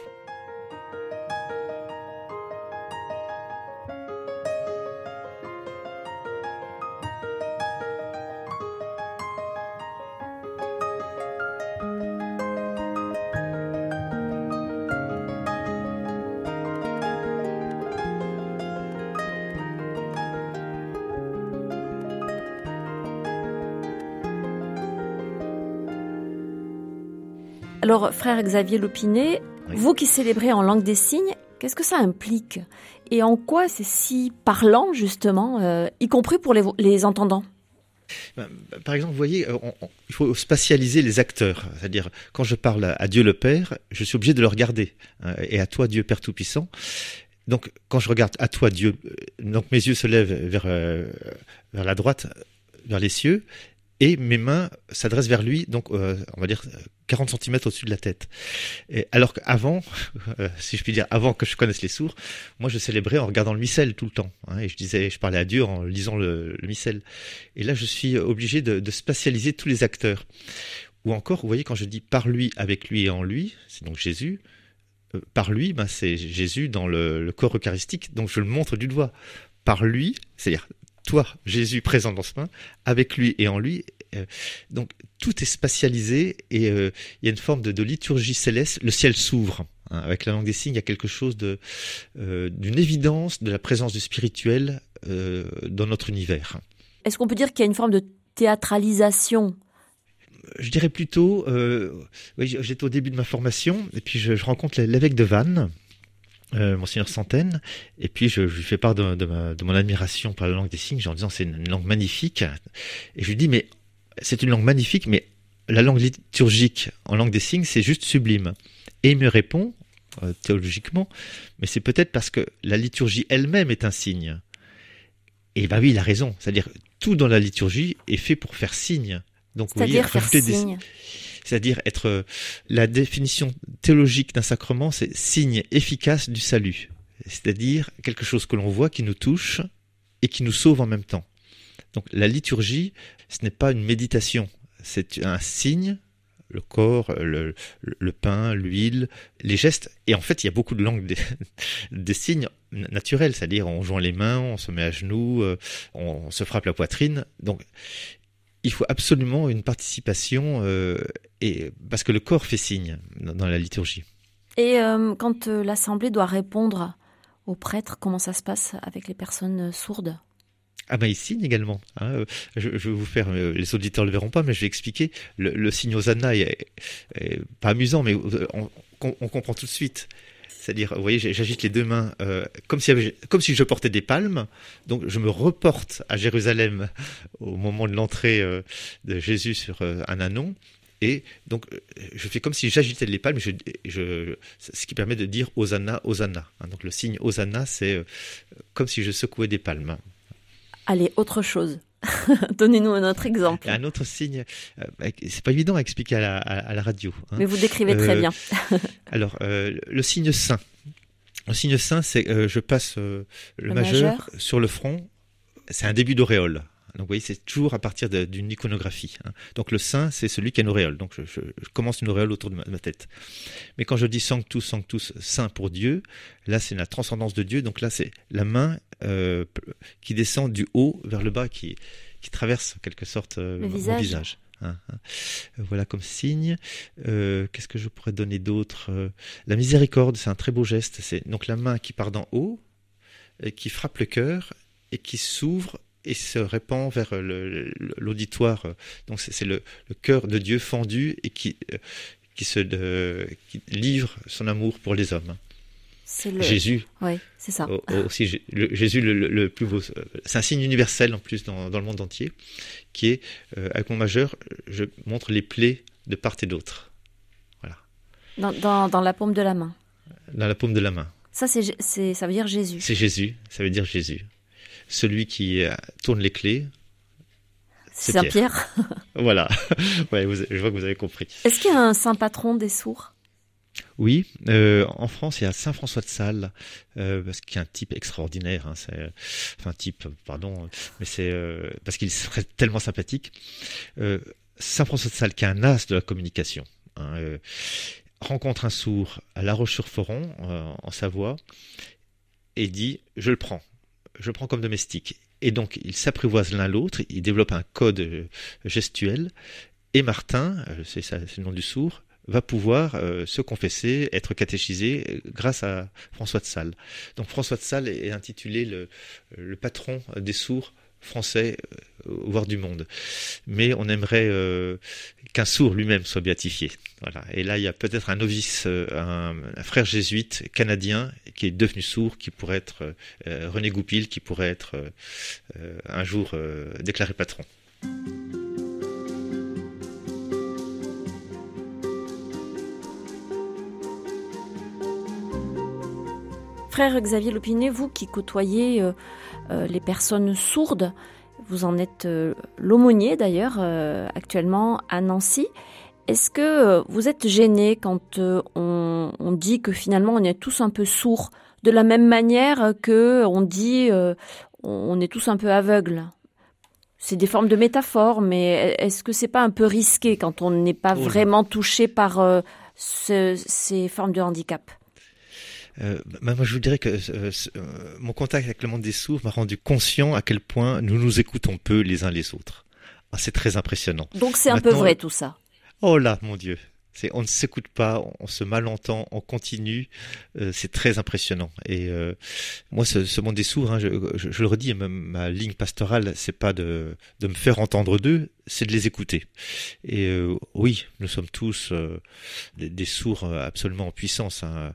S2: Alors, frère Xavier Lopinet, oui. Vous qui célébrez en langue des signes, qu'est-ce que ça implique? Et en quoi c'est si parlant, justement, euh, y compris pour les, les entendants?
S3: Par exemple, vous voyez, on, on, il faut spatialiser les acteurs. C'est-à-dire, quand je parle à Dieu le Père, je suis obligé de le regarder. Hein, et à toi, Dieu Père Tout-Puissant. Donc, quand je regarde à toi, Dieu, donc mes yeux se lèvent vers, euh, vers la droite, vers les cieux. et mes mains s'adressent vers lui, donc euh, on va dire quarante centimètres au-dessus de la tête. Et alors qu'avant, euh, si je puis dire, avant que je connaisse les sourds, moi je célébrais en regardant le missel tout le temps, hein, et je disais, je parlais à Dieu en lisant le, le missel. Et là, je suis obligé de, de spatialiser tous les acteurs. Ou encore, vous voyez, quand je dis par lui, avec lui et en lui, c'est donc Jésus. Euh, par lui, ben, c'est Jésus dans le, le corps eucharistique, donc je le montre du doigt. Par lui, c'est-à-dire toi, Jésus présent dans ce pain, avec lui et en lui. Euh, donc tout est spatialisé et euh, il y a une forme de, de liturgie céleste. Le ciel s'ouvre. Hein, avec la langue des signes, il y a quelque chose de, euh, d'une évidence de la présence du spirituel euh, dans notre univers.
S2: Est-ce qu'on peut dire qu'il y a une forme de théâtralisation ?
S3: Je dirais plutôt, euh, oui, j'étais au début de ma formation et puis je, je rencontre l'évêque de Vannes, Euh, Monseigneur Centaine, et puis je, je lui fais part de, de, ma, de mon admiration par la langue des signes, en disant c'est une langue magnifique, et je lui dis mais c'est une langue magnifique, mais la langue liturgique en langue des signes c'est juste sublime. Et il me répond euh, théologiquement, mais c'est peut-être parce que la liturgie elle-même est un signe. Et bah oui, il a raison, c'est-à-dire tout dans la liturgie est fait pour faire signe. Donc
S2: c'est-à-dire
S3: vous voyez,
S2: faire signe.
S3: Des... C'est-à-dire être euh, la définition théologique d'un sacrement, c'est signe efficace du salut. C'est-à-dire quelque chose que l'on voit qui nous touche et qui nous sauve en même temps. Donc la liturgie, ce n'est pas une méditation, c'est un signe, le corps, le, le pain, l'huile, les gestes. Et en fait, il y a beaucoup de langues des, des signes naturels, c'est-à-dire on joint les mains, on se met à genoux, on se frappe la poitrine. Donc il faut absolument une participation, euh, et, parce que le corps fait signe dans, dans la liturgie.
S2: Et euh, quand euh, l'Assemblée doit répondre aux prêtres, comment ça se passe avec les personnes sourdes ?
S3: Ah ben il signe également. Hein. Je, je vais vous faire, les auditeurs ne le verront pas, mais je vais expliquer. Le, le signe Hosanna est, est pas amusant, mais on, on comprend tout de suite. C'est-à-dire, vous voyez, j'agite les deux mains euh, comme, si, comme si je portais des palmes. Donc, je me reporte à Jérusalem au moment de l'entrée euh, de Jésus sur euh, un ânon. Et donc, je fais comme si j'agitais les palmes, je, je, ce qui permet de dire Hosanna, Hosanna. Hein, donc, le signe Hosanna, c'est euh, comme si je secouais des palmes.
S2: Allez, autre chose. Donnez-nous un autre exemple.
S3: Un autre signe, euh, c'est pas évident à expliquer à la, à, à la radio. Hein.
S2: Mais vous décrivez euh, très bien.
S3: alors, euh, le signe saint. Le signe saint, c'est euh, je passe euh, le, le majeur, majeur sur le front. C'est un début d'auréole. Donc, vous voyez, c'est toujours à partir de, d'une iconographie. Hein. Donc, le saint, c'est celui qui a une auréole. Donc, je, je, je commence une auréole autour de ma, ma tête. Mais quand je dis sanctus, sanctus, saint pour Dieu, là, c'est la transcendance de Dieu. Donc là, c'est la main euh, qui descend du haut vers le bas, qui, qui traverse en quelque sorte euh,
S2: le
S3: mon
S2: visage.
S3: visage. Hein, hein. Voilà comme signe. Euh, qu'est-ce que je pourrais donner d'autre ? euh, La miséricorde, c'est un très beau geste. C'est donc la main qui part d'en haut, et qui frappe le cœur et qui s'ouvre et se répand vers le, l'auditoire. Donc c'est, c'est le, le cœur de Dieu fendu et qui, qui, se, de, qui livre son amour pour les hommes.
S2: C'est le...
S3: Jésus.
S2: Oui, c'est ça.
S3: Aussi, le, Jésus, le, le, le plus beau. C'est un signe universel en plus dans, dans le monde entier, qui est, euh, avec mon majeur, je montre les plaies de part et d'autre. Voilà.
S2: Dans, dans, dans la paume de la main.
S3: Dans la paume de la main.
S2: Ça, c'est, c'est, ça veut dire Jésus.
S3: C'est Jésus, ça veut dire Jésus. Celui qui tourne les clés, c'est, c'est Pierre.
S2: Pierre.
S3: Voilà, ouais, vous, je vois que vous avez compris.
S2: Est-ce qu'il y a un saint patron des sourds ?
S3: Oui, euh, en France, il y a Saint François de Sales, euh, parce qu'il y a un type extraordinaire, hein, c'est, enfin type, pardon, mais c'est euh, parce qu'il serait tellement sympathique. Euh, Saint François de Sales, qui est un as de la communication, hein, euh, rencontre un sourd à La Roche-sur-Foron, euh, en Savoie, et dit « je le prends ». Je le prends comme domestique. Et donc, ils s'apprivoisent l'un l'autre, ils développent un code gestuel, et Martin, c'est, ça, c'est le nom du sourd, va pouvoir euh, se confesser, être catéchisé grâce à François de Sales. Donc François de Sales est intitulé le, le patron des sourds français, euh, voire du monde. Mais on aimerait euh, qu'un sourd lui-même soit béatifié. Voilà. Et là, il y a peut-être un novice, euh, un, un frère jésuite canadien qui est devenu sourd, qui pourrait être euh, René Goupil, qui pourrait être euh, un jour euh, déclaré patron.
S2: Frère Xavier Lopinet, vous qui côtoyez euh, euh, les personnes sourdes, Vous en êtes euh, l'aumônier d'ailleurs euh, actuellement à Nancy. Est-ce que euh, vous êtes gêné quand euh, on, on dit que finalement on est tous un peu sourds, de la même manière que on dit euh, on est tous un peu aveugles? C'est des formes de métaphores, mais est-ce que c'est pas un peu risqué quand on n'est pas
S3: Oh,
S2: vraiment touché par euh, ce, ces formes de handicap?
S3: Euh, bah, moi, je vous dirais que euh, euh, mon contact avec le monde des sourds m'a rendu conscient à quel point nous nous écoutons peu les uns les autres. Ah, c'est très impressionnant.
S2: Donc c'est un
S3: Maintenant,
S2: peu vrai tout ça.
S3: Oh là, mon Dieu. C'est, on ne s'écoute pas, on se malentend, on continue. Euh, c'est très impressionnant. Et euh, moi, ce, ce monde des sourds, hein, je, je, je le redis, ma, ma ligne pastorale, c'est pas de, de me faire entendre d'eux, c'est de les écouter. Et euh, oui, nous sommes tous euh, des, des sourds absolument en puissance. Hein.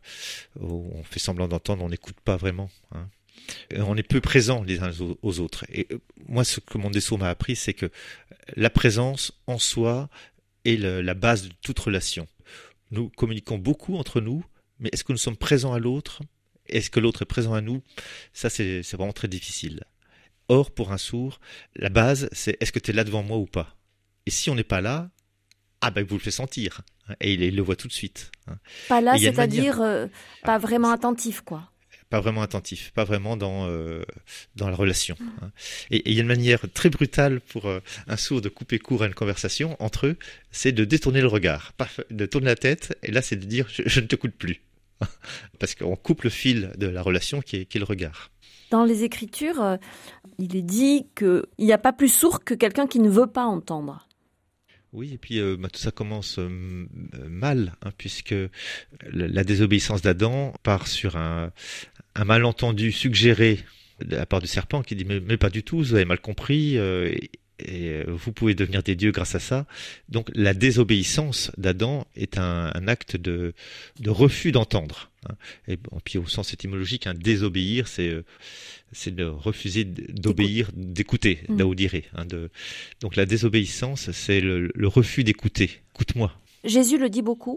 S3: On fait semblant d'entendre, on n'écoute pas vraiment. Hein. On est peu présents les uns aux autres. Et moi, ce que le monde des sourds m'a appris, c'est que la présence en soi est le, la base de toute relation. Nous communiquons beaucoup entre nous, mais est-ce que nous sommes présents à l'autre? Est-ce que l'autre est présent à nous? Ça, c'est, c'est vraiment très difficile. Or, pour un sourd, la base, c'est est-ce que tu es là devant moi ou pas? Et si on n'est pas là, ah ben, vous le faites sentir. Hein, et il, il le voit tout de suite. Hein.
S2: Pas là,
S3: c'est-à-dire
S2: manière... euh, pas vraiment attentif, quoi.
S3: Pas vraiment attentif, pas vraiment dans euh, dans la relation. Hein. Et il y a une manière très brutale pour euh, un sourd de couper court à une conversation entre eux, c'est de détourner le regard, paf, de tourner la tête, et là c'est de dire je, je ne t'écoute plus, parce qu'on coupe le fil de la relation qui est, qui est le regard.
S2: Dans les Écritures, euh, il est dit qu'il n'y a pas plus sourd que quelqu'un qui ne veut pas entendre.
S3: Oui, et puis euh, bah, tout ça commence euh, mal, hein, puisque la, la désobéissance d'Adam part sur un, un malentendu suggéré de la part du serpent qui dit mais, mais pas du tout, vous avez mal compris, euh, et, et vous pouvez devenir des dieux grâce à ça. Donc la désobéissance d'Adam est un, un acte de, de refus d'entendre. Hein. Et bon, puis au sens étymologique, un désobéir, c'est euh, c'est de refuser d'obéir, d'écouter, mmh. d'audire. Hein, de... Donc la désobéissance, c'est le, le refus d'écouter. Écoute-moi.
S2: Jésus le dit beaucoup.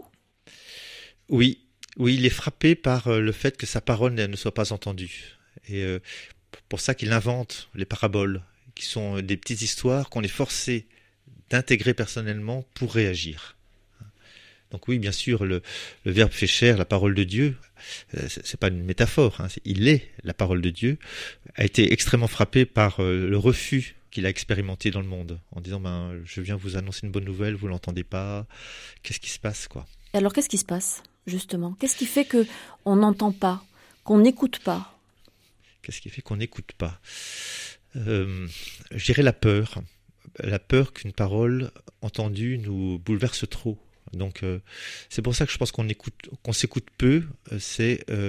S3: Oui, oui, il est frappé par le fait que sa parole ne soit pas entendue. Et euh, pour ça qu'il invente les paraboles, qui sont des petites histoires qu'on est forcé d'intégrer personnellement pour réagir. Donc oui, bien sûr, le, le Verbe fait chair, la parole de Dieu, euh, c'est, c'est pas une métaphore, hein, c'est, il est la parole de Dieu, a été extrêmement frappé par euh, le refus qu'il a expérimenté dans le monde, en disant ben je viens vous annoncer une bonne nouvelle, vous l'entendez pas, qu'est-ce qui se passe quoi?
S2: Et alors qu'est-ce qui se passe justement? Qu'est-ce qui fait que on n'entend pas, qu'on n'écoute pas?
S3: Qu'est-ce qui fait qu'on n'écoute pas? euh, Je dirais la peur, la peur qu'une parole entendue nous bouleverse trop. Donc euh, c'est pour ça que je pense qu'on écoute, qu'on s'écoute peu. Euh, c'est euh,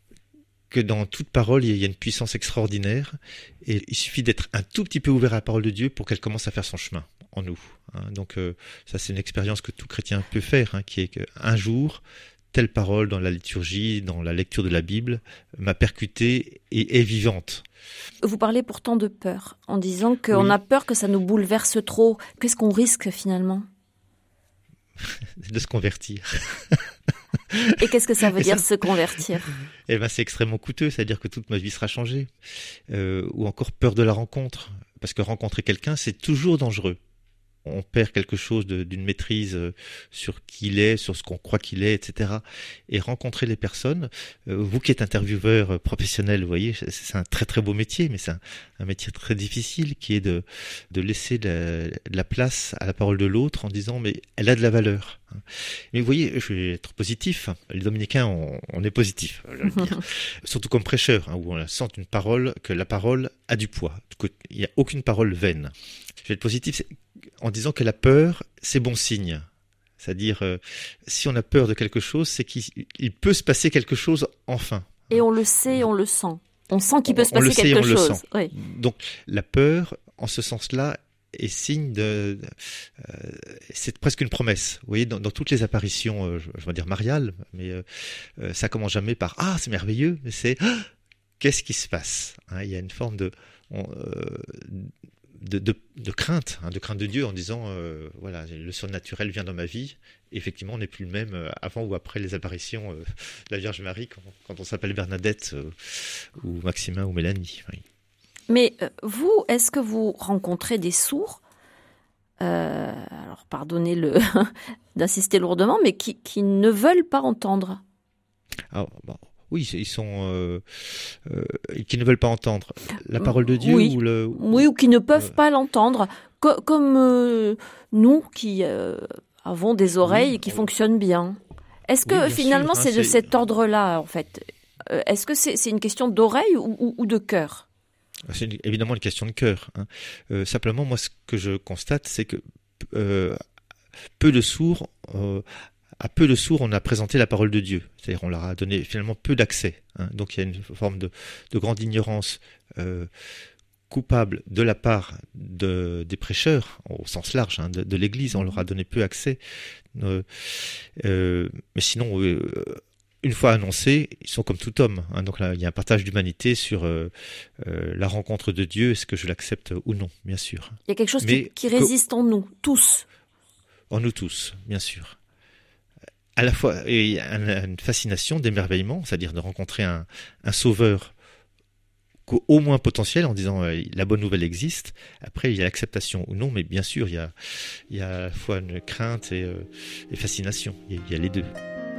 S3: que dans toute parole il y a une puissance extraordinaire et il suffit d'être un tout petit peu ouvert à la parole de Dieu pour qu'elle commence à faire son chemin en nous. Hein. Donc euh, ça c'est une expérience que tout chrétien peut faire, hein, qui est qu'un jour telle parole dans la liturgie, dans la lecture de la Bible m'a percuté et est vivante.
S2: Vous parlez pourtant de peur en disant qu'on oui. a peur que ça nous bouleverse trop. Qu'est-ce qu'on risque finalement?
S3: De se convertir.
S2: Et qu'est-ce que ça veut dire ça, se convertir?
S3: Eh ben, c'est extrêmement coûteux, c'est-à-dire que toute ma vie sera changée. Euh, ou encore peur de la rencontre, parce que rencontrer quelqu'un, c'est toujours dangereux. On perd quelque chose de, d'une maîtrise sur qui il est, sur ce qu'on croit qu'il est, et cetera. Et rencontrer les personnes, euh, vous qui êtes intervieweur professionnel, vous voyez, c'est un très très beau métier, mais c'est un, un métier très difficile qui est de, de laisser de la, de la place à la parole de l'autre en disant mais elle a de la valeur. Mais vous voyez, je vais être positif. Les dominicains, on, on est positif, je veux dire. Surtout comme prêcheur, hein, où on sent une parole, que la parole a du poids. Il n'y a aucune parole vaine. Je vais être positif en disant que la peur, c'est bon signe. C'est-à-dire, euh, si on a peur de quelque chose, c'est qu'il il peut se passer quelque chose enfin.
S2: Et on le sait, on le sent. On sent qu'il peut se passer quelque chose. On le sait, on le sent.
S3: Oui. Donc, la peur, en ce sens-là, est signe de... Euh, c'est presque une promesse. Vous voyez, dans, dans toutes les apparitions, euh, je, je vais dire mariales, mais euh, euh, ça commence jamais par « Ah, c'est merveilleux », mais c'est ah, « Qu'est-ce qui se passe ?» hein, il y a une forme de... On, euh, De, de, de crainte, hein, de crainte de Dieu en disant euh, voilà, le surnaturel vient dans ma vie. Et effectivement, on n'est plus le même euh, avant ou après les apparitions euh, de la Vierge Marie quand, quand on s'appelle Bernadette euh, ou Maximin ou Mélanie. Oui.
S2: Mais euh, vous, est-ce que vous rencontrez des sourds, euh, alors pardonnez le d'insister lourdement, mais qui, qui ne veulent pas entendre?
S3: Ah, bon, oui, ils sont euh, euh, qui ne veulent pas entendre la parole de Dieu
S2: oui.
S3: ou le ou,
S2: oui ou qui ne peuvent
S3: euh,
S2: pas l'entendre, Co- comme euh, nous qui euh, avons des oreilles
S3: oui,
S2: qui
S3: oh,
S2: fonctionnent bien. Est-ce que
S3: oui, bien
S2: finalement
S3: sûr, hein,
S2: c'est de
S3: c'est
S2: cet ordre-là en fait? Euh, Est-ce que c'est c'est une question d'oreille ou, ou, ou de cœur?
S3: c'est une- évidemment une question de cœur. Hein. Euh, simplement, moi, ce que je constate, c'est que euh, peu de sourds, euh, à peu de sourds, on a présenté la parole de Dieu. C'est-à-dire, on leur a donné finalement peu d'accès. Hein. Donc, il y a une forme de, de grande ignorance euh, coupable de la part de, des prêcheurs, au sens large, hein, de, de l'Église. On leur a donné peu accès. Euh, euh, mais sinon, euh, une fois annoncés, ils sont comme tout homme. Hein. Donc là, il y a un partage d'humanité sur euh, euh, la rencontre de Dieu. Est-ce que je l'accepte ou non, bien sûr.
S2: Il y a quelque chose
S3: Mais
S2: qui, qui
S3: que-
S2: résiste en nous, tous.
S3: en nous tous, bien sûr. À la fois, il y a une fascination, d'émerveillement, c'est-à-dire de rencontrer un, un sauveur au moins potentiel en disant euh, la bonne nouvelle existe. Après, il y a l'acceptation ou non, mais bien sûr, il y a, il y a à la fois une crainte et, euh, et fascination. Il y a, il y a les deux.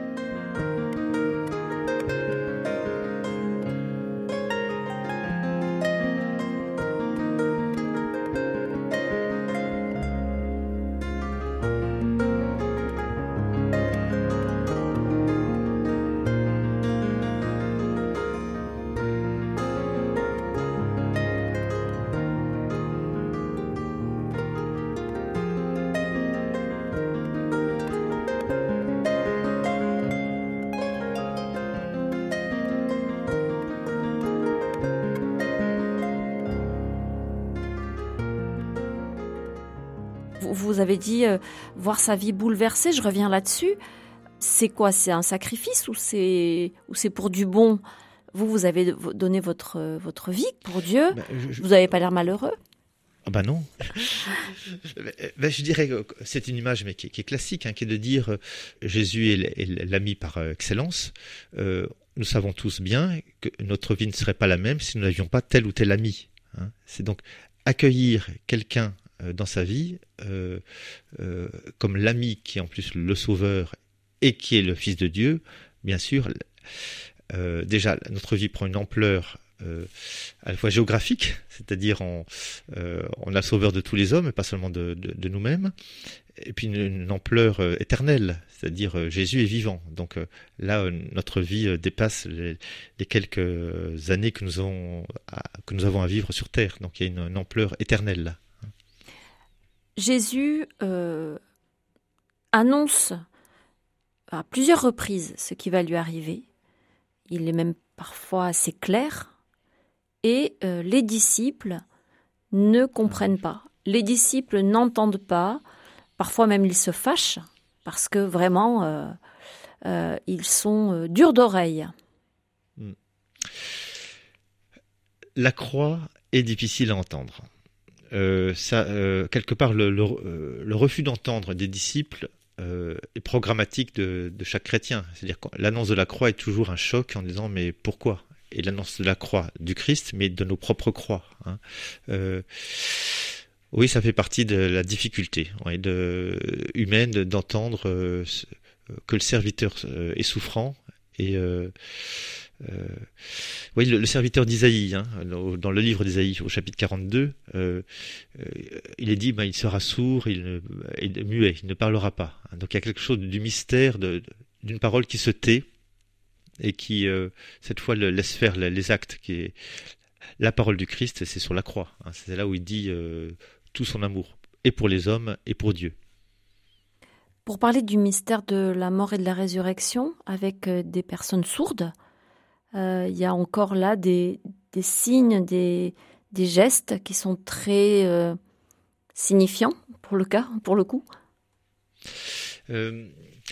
S2: Vous, vous avez dit euh, voir sa vie bouleversée, je reviens là-dessus. C'est quoi? C'est un sacrifice ou c'est ou c'est pour du bon? Vous, vous avez donné votre, euh, votre vie pour Dieu.
S3: Ben, je, je-
S2: Vous n'avez pas l'air malheureux.
S3: Ah bah non. Ben, je dirais que c'est une image mais qui, est qui est classique, hein, qui est de dire euh, Jésus est, l- est l'ami par euh, excellence. Euh, nous savons tous bien que notre vie ne serait pas la même si nous n'avions pas tel ou tel ami. Hein. C'est donc accueillir quelqu'un euh, dans sa vie euh, euh, comme l'ami qui est en plus le sauveur et qui est le Fils de Dieu. Bien sûr, euh, déjà notre vie prend une ampleur Euh, à la fois géographique, c'est-à-dire on, euh, on a le sauveur de tous les hommes, et pas seulement de, de, de nous-mêmes, et puis une, une ampleur euh, éternelle, c'est-à-dire euh, Jésus est vivant. Donc euh, là, euh, notre vie euh, dépasse les, les quelques années que nous, avons à, que nous avons à vivre sur Terre. Donc il y a une, une ampleur éternelle là.
S2: Jésus euh, annonce à plusieurs reprises ce qui va lui arriver. Il est même parfois assez clair. Et euh, les disciples ne comprennent pas. Les disciples n'entendent pas. Parfois même ils se fâchent parce que vraiment euh, euh, ils sont euh, durs d'oreille.
S3: La croix est difficile à entendre. Euh, ça, euh, quelque part, le, le, euh, le refus d'entendre des disciples euh, est programmatique de, de chaque chrétien. C'est-à-dire que l'annonce de la croix est toujours un choc en disant mais pourquoi? Et l'annonce de la croix du Christ, mais de nos propres croix. Hein. Euh, oui, ça fait partie de la difficulté ouais, de, humaine d'entendre euh, que le serviteur euh, est souffrant. Et euh, euh, oui, le, le serviteur d'Isaïe, hein, dans le livre d'Isaïe, au chapitre quarante-deux, euh, euh, il est dit, ben, il sera sourd, il, ne, il est muet, il ne parlera pas. Donc il y a quelque chose du mystère de, d'une parole qui se tait, et qui, euh, cette fois, le laisse faire les actes. Qui est la parole du Christ, c'est sur la croix. Hein, c'est là où il dit euh, tout son amour, et pour les hommes, et pour Dieu.
S2: Pour parler du mystère de la mort et de la résurrection avec euh, des personnes sourdes, euh, il y a encore là des, des signes, des, des gestes qui sont très euh, signifiants pour le cas, pour le coup.
S3: Euh,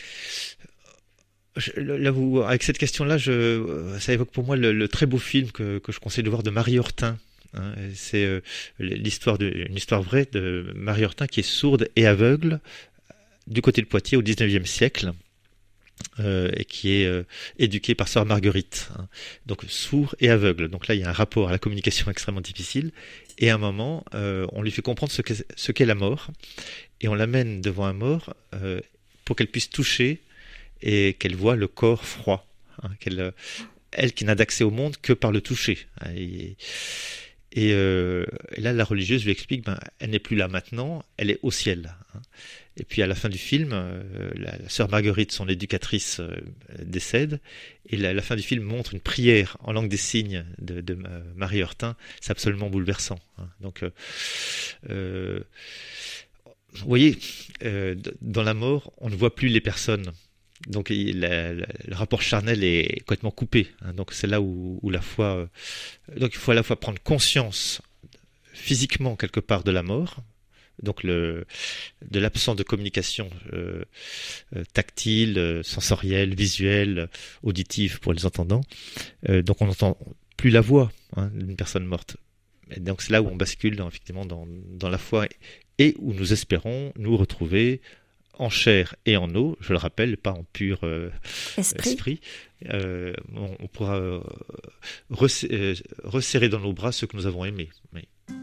S3: Je, là, vous, avec cette question-là, je, ça évoque pour moi le, le très beau film que, que je conseille de voir de Marie Hortin. Hein, c'est euh, l'histoire de, une histoire vraie de Marie Hortin qui est sourde et aveugle du côté de Poitiers au dix-neuvième siècle. euh, et qui est euh, éduqué par sœur Marguerite, hein. Donc sourd et aveugle. Donc là, il y a un rapport à la communication extrêmement difficile. Et à un moment, euh, on lui fait comprendre ce qu'est, ce qu'est la mort, et on l'amène devant un mort euh, pour qu'elle puisse toucher et qu'elle voit le corps froid, hein, qu'elle, elle qui n'a d'accès au monde que par le toucher. Hein, et, et, euh, et là, la religieuse lui explique, ben, elle n'est plus là maintenant, elle est au ciel. Hein. Et puis à la fin du film, euh, la, la sœur Marguerite, son éducatrice, euh, décède, et la, la fin du film montre une prière en langue des signes de, de euh, Marie Heurtin. C'est absolument bouleversant. Hein. Donc, euh, euh, vous voyez, euh, dans la mort, on ne voit plus les personnes. Donc il, la, la, le rapport charnel est complètement coupé. Hein. Donc c'est là où, où la foi. Euh, donc il faut à la fois prendre conscience physiquement quelque part de la mort. Donc le, de l'absence de communication euh, euh, tactile, euh, sensorielle, visuelle, euh, auditive pour les entendants. Euh, donc on n'entend plus la voix, hein, d'une personne morte. Et donc c'est là où on bascule dans, effectivement dans, dans la foi, et où nous espérons nous retrouver en chair et en eau, je le rappelle, pas en pur euh, esprit. esprit. Euh, on, on pourra euh, resserrer, euh, resserrer dans nos bras ceux que nous avons aimés. Oui.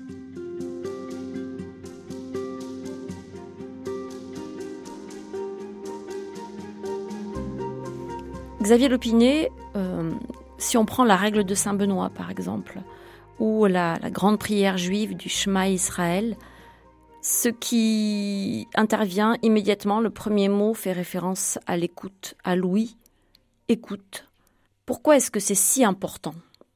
S2: Xavier Lopinet, euh, si on prend la règle de Saint Benoît par exemple, ou la, la grande prière juive du Shema Israël, ce qui intervient immédiatement, le premier mot fait référence à l'écoute, à l'ouïe, écoute. Pourquoi est-ce que c'est si important ?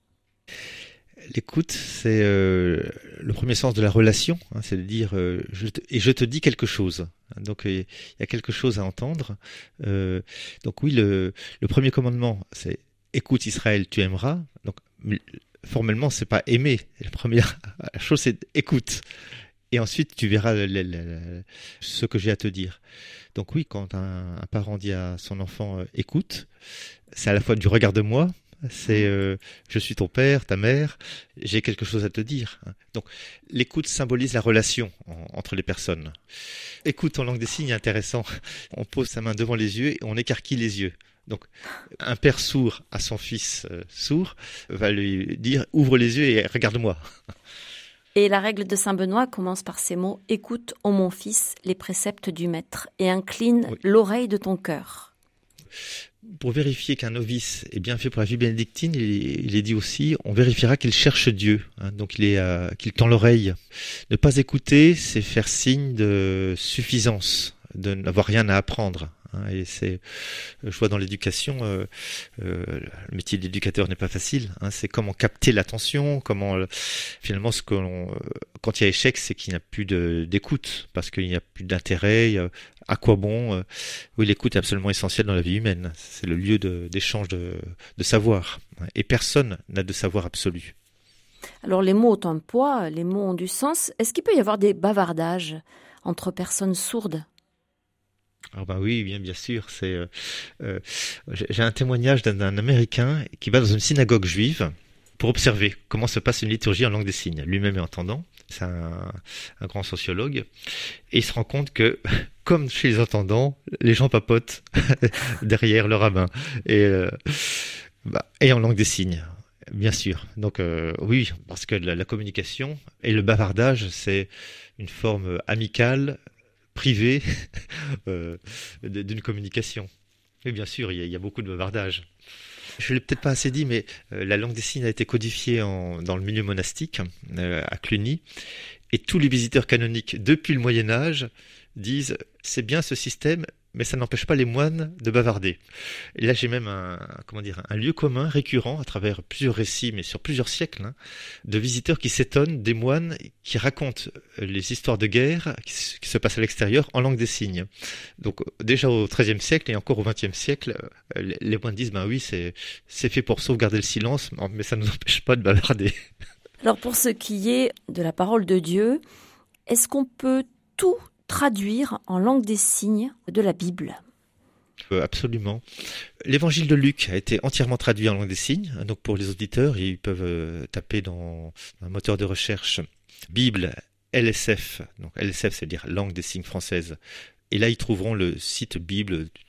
S3: L'écoute, c'est euh, le premier sens de la relation, hein, c'est de dire euh, je te, et je te dis quelque chose. Donc il y a quelque chose à entendre. Euh, donc oui, le, le premier commandement, c'est écoute Israël, tu aimeras. Donc formellement, c'est pas aimer. La première chose, c'est écoute. Et ensuite, tu verras le, le, le, ce que j'ai à te dire. Donc oui, quand un, un parent dit à son enfant euh, écoute, c'est à la fois du regarde-moi. C'est euh, je suis ton père, ta mère, j'ai quelque chose à te dire. Donc l'écoute symbolise la relation en, entre les personnes. Écoute en langue des signes est intéressant. On pose sa main devant les yeux et on écarquille les yeux. Donc un père sourd à son fils euh, sourd va lui dire ouvre les yeux et regarde-moi.
S2: Et la règle de Saint Benoît commence par ces mots: écoute, ô mon fils, les préceptes du maître et incline oui. l'oreille de ton cœur.
S3: Pour vérifier qu'un novice est bien fait pour la vie bénédictine, il, il est dit aussi, on vérifiera qu'il cherche Dieu, hein, donc il est, euh, qu'il tend l'oreille. Ne pas écouter, c'est faire signe de suffisance, de n'avoir rien à apprendre. Hein, et c'est, je vois dans l'éducation, euh, euh, le métier d'éducateur n'est pas facile. Hein, c'est comment capter l'attention, comment euh, finalement ce que l'on, euh, quand il y a échec, c'est qu'il n'y a plus de, d'écoute, parce qu'il n'y a plus d'intérêt. A, à quoi bon euh, Oui, l'écoute est absolument essentielle dans la vie humaine. C'est le lieu de, d'échange de, de savoir. Et personne n'a de savoir absolu.
S2: Alors les mots ont un poids, les mots ont du sens. Est-ce qu'il peut y avoir des bavardages entre personnes sourdes ?
S3: Ah bah oui, bien bien sûr. C'est euh, euh, j'ai un témoignage d'un, d'un Américain qui va dans une synagogue juive pour observer comment se passe une liturgie en langue des signes. Lui-même est entendant, c'est un, un grand sociologue, et il se rend compte que, comme chez les entendants, les gens papotent derrière le rabbin et euh, bah, et en langue des signes. Bien sûr. Donc euh, oui, parce que la, la communication et le bavardage, c'est une forme amicale, privée euh, d'une communication. Et bien sûr, il y a, il y a beaucoup de bavardage. Je ne l'ai peut-être pas assez dit, mais euh, la langue des signes a été codifiée en, dans le milieu monastique, euh, à Cluny, et tous les visiteurs canoniques depuis le Moyen-Âge disent « c'est bien ce système, mais ça n'empêche pas les moines de bavarder ». Et là, j'ai même un, comment dire, un lieu commun récurrent à travers plusieurs récits, mais sur plusieurs siècles, hein, de visiteurs qui s'étonnent des moines qui racontent les histoires de guerre qui, qui se passent à l'extérieur en langue des signes. Donc déjà au treizième siècle et encore au vingtième siècle, les, les moines disent ben oui, c'est, c'est fait pour sauvegarder le silence, mais ça ne nous empêche pas de bavarder.
S2: Alors pour ce qui est de la parole de Dieu, est-ce qu'on peut tout traduire en langue des signes de la Bible ?
S3: Euh, absolument. L'évangile de Luc a été entièrement traduit en langue des signes. Donc pour les auditeurs, ils peuvent euh, taper dans un moteur de recherche Bible L S F. Donc L S F, c'est-à-dire langue des signes française. Et là, ils trouveront le site Bible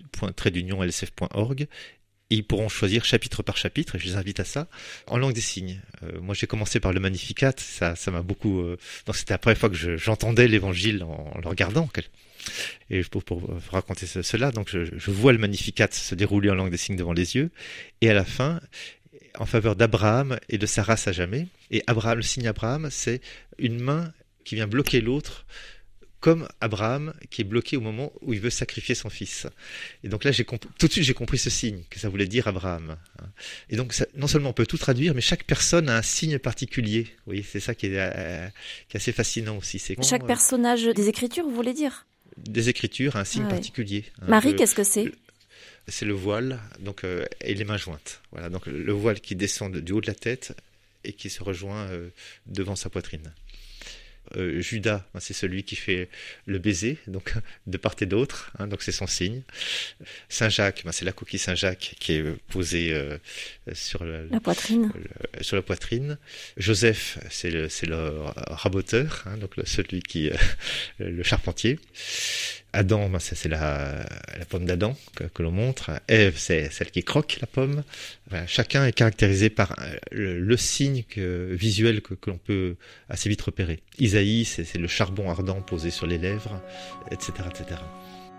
S3: point trait d'union l s f point org. Et ils pourront choisir chapitre par chapitre, et je les invite à ça, en langue des signes. Euh, moi, j'ai commencé par le Magnificat, ça, ça m'a beaucoup... Euh... Donc, c'était la première fois que je, j'entendais l'Évangile en, en le regardant. Et pour, pour, pour raconter ce, cela, donc je, je vois le Magnificat se dérouler en langue des signes devant les yeux, et à la fin, en faveur d'Abraham et de sa race à jamais. Et Abraham, le signe Abraham, c'est une main qui vient bloquer l'autre, comme Abraham qui est bloqué au moment où il veut sacrifier son fils. Et donc là, j'ai comp- tout de suite, j'ai compris ce signe, que ça voulait dire Abraham. Et donc, ça, non seulement on peut tout traduire, mais chaque personne a un signe particulier. Vous voyez, c'est ça qui est, euh, qui est assez fascinant aussi. C'est
S2: chaque
S3: comment,
S2: personnage des Écritures, vous voulez dire ?
S3: Des Écritures a un signe
S2: ah,
S3: particulier.
S2: Oui. Marie,
S3: le,
S2: qu'est-ce que c'est ?
S3: le, C'est le voile, donc euh, et les mains jointes. Voilà, donc le voile qui descend du haut de la tête et qui se rejoint euh, devant sa poitrine. Euh, Judas, ben, c'est celui qui fait le baiser, donc de part et d'autre, hein, donc c'est son signe. Saint Jacques, ben, c'est la coquille Saint Jacques qui est posée euh, sur le,
S2: la poitrine.
S3: Le, sur la poitrine. Joseph, c'est le, c'est le raboteur, hein, donc le, celui qui, euh, le charpentier. Adam, ben, c'est, c'est la, la pomme d'Adam que, que l'on montre. Ève, c'est celle qui croque la pomme. Voilà, chacun est caractérisé par le, le signe que, visuel que, que l'on peut assez vite repérer. Isaïe, c'est, c'est le charbon ardent posé sur les lèvres, et cetera, et cetera.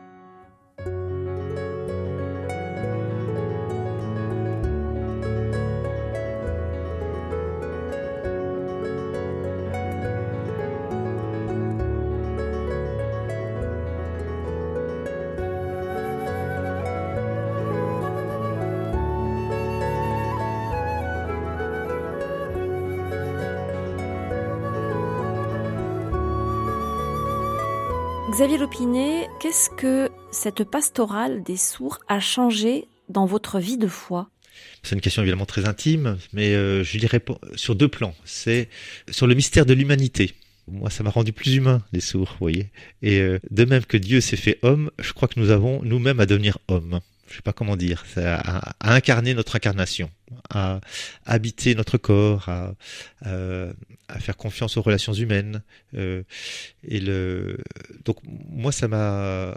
S2: Xavier Lopinet, qu'est-ce que cette pastorale des sourds a changé dans votre vie de foi ?
S3: C'est une question évidemment très intime, mais euh, je dirais sur deux plans. C'est sur le mystère de l'humanité. Moi, ça m'a rendu plus humain, les sourds, vous voyez. Et euh, de même que Dieu s'est fait homme, je crois que nous avons nous-mêmes à devenir hommes. Je sais pas comment dire, c'est à, à incarner notre incarnation, à, à habiter notre corps, à, à, à faire confiance aux relations humaines. Euh, et le, donc moi, ça m'a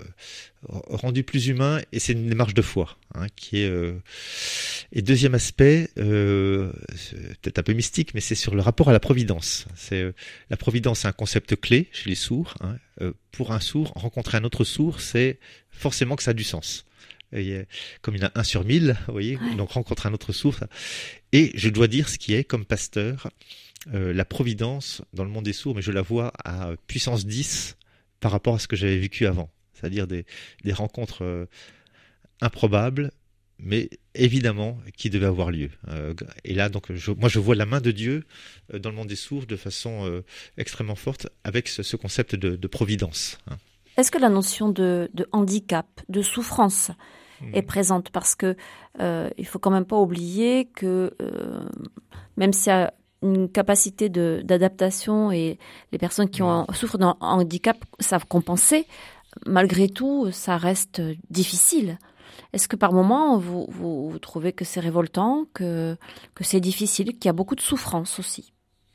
S3: rendu plus humain, et c'est une démarche de foi, hein, qui est. Euh... Et deuxième aspect, euh, c'est peut-être un peu mystique, mais c'est sur le rapport à la providence. C'est euh, la providence, c'est un concept clé chez les sourds. Hein. Euh, pour un sourd, rencontrer un autre sourd, c'est forcément que ça a du sens. Et comme il y en a un sur mille, vous voyez, ouais. Donc rencontrer un autre sourd. Et je dois dire ce qui est, comme pasteur, euh, la providence dans le monde des sourds, mais je la vois à puissance dix par rapport à ce que j'avais vécu avant. C'est-à-dire des, des rencontres euh, improbables, mais évidemment qui devaient avoir lieu. Euh, et là, donc, je, moi, je vois la main de Dieu euh, dans le monde des sourds de façon euh, extrêmement forte, avec ce, ce concept de, de providence. Hein.
S2: Est-ce que la notion de, de handicap, de souffrance mmh. est présente ? Parce que euh, il faut quand même pas oublier que euh, même s'il y a une capacité de, d'adaptation et les personnes qui ont, souffrent d'un handicap savent compenser, malgré tout, ça reste difficile. Est-ce que par moments, vous, vous, vous trouvez que c'est révoltant, que, que c'est difficile, qu'il y a beaucoup de souffrance aussi ?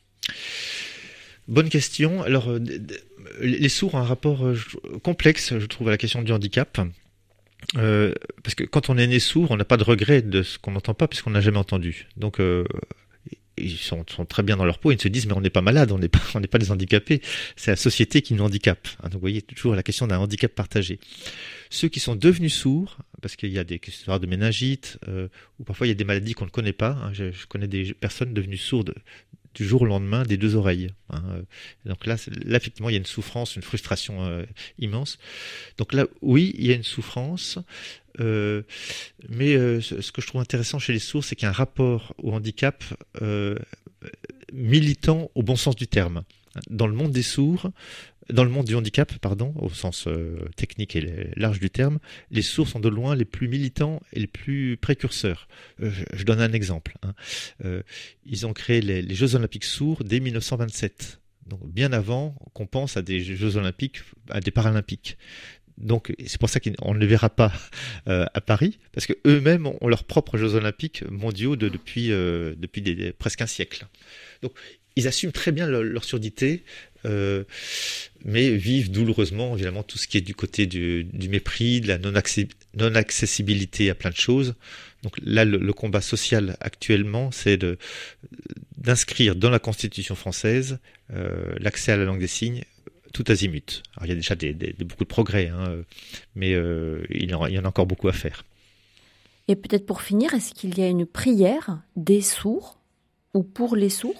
S3: Bonne question. Alors, euh, les sourds ont un rapport euh, complexe, je trouve, à la question du handicap. Euh, parce que quand on est né sourd, on n'a pas de regret de ce qu'on n'entend pas, puisqu'on n'a jamais entendu. Donc, euh, ils sont, sont très bien dans leur peau, ils se disent, mais on n'est pas malade, on n'est pas, on n'est pas des handicapés. C'est la société qui nous handicape. Hein, donc, vous voyez, toujours la question d'un handicap partagé. Ceux qui sont devenus sourds, parce qu'il y a des histoires de méningite, euh, ou parfois il y a des maladies qu'on ne connaît pas. Hein, je, je connais des personnes devenues sourdes du jour au lendemain des deux oreilles. Hein. Donc là, là, effectivement, il y a une souffrance, une frustration euh, immense. Donc là, oui, il y a une souffrance, euh, mais euh, ce, ce que je trouve intéressant chez les sourds, c'est qu'il y a un rapport au handicap euh, militant au bon sens du terme. Dans le monde des sourds, dans le monde du handicap, pardon, au sens euh, technique et large du terme, les sourds sont de loin les plus militants et les plus précurseurs. Euh, je, je donne un exemple. Hein. Euh, ils ont créé les, les Jeux Olympiques sourds dès dix-neuf cent vingt-sept, donc bien avant qu'on pense à des Jeux Olympiques, à des Paralympiques. Donc c'est pour ça qu'on ne les verra pas euh, à Paris, parce que eux-mêmes ont leurs propres Jeux Olympiques mondiaux de, depuis euh, depuis des, des, presque un siècle. Donc ils assument très bien leur, leur surdité, euh, mais vivent douloureusement, évidemment, tout ce qui est du côté du, du mépris, de la non-accessibilité à plein de choses. Donc là, le, le combat social actuellement, c'est de, d'inscrire dans la Constitution française euh, l'accès à la langue des signes tout azimut. Alors il y a déjà des, des, des, beaucoup de progrès, hein, mais euh, il, en, il y en a encore beaucoup à faire.
S2: Et peut-être pour finir, est-ce qu'il y a une prière des sourds ou pour les sourds ?